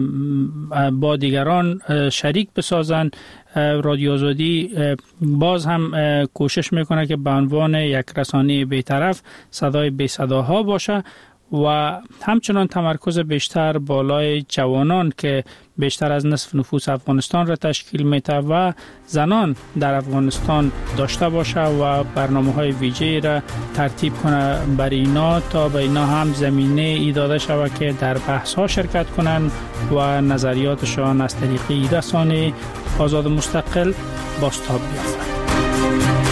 با دیگران شریک بسازند. رادیو آزادی باز هم کوشش میکنه که به عنوان یک رسانه بی‌طرف صدای بی صداها باشه و همچنان تمرکز بیشتر بالای جوانان که بیشتر از نصف نفوس افغانستان را تشکیل میده و زنان در افغانستان داشته باشه و برنامه‌های ویژه‌ای را ترتیب کنه برای اینا تا به اینا هم زمینه ای داده شود که در بحث‌ها شرکت کنند و نظریاتشان از طریق رسانه آزاد مستقل بازتاب بیافتند.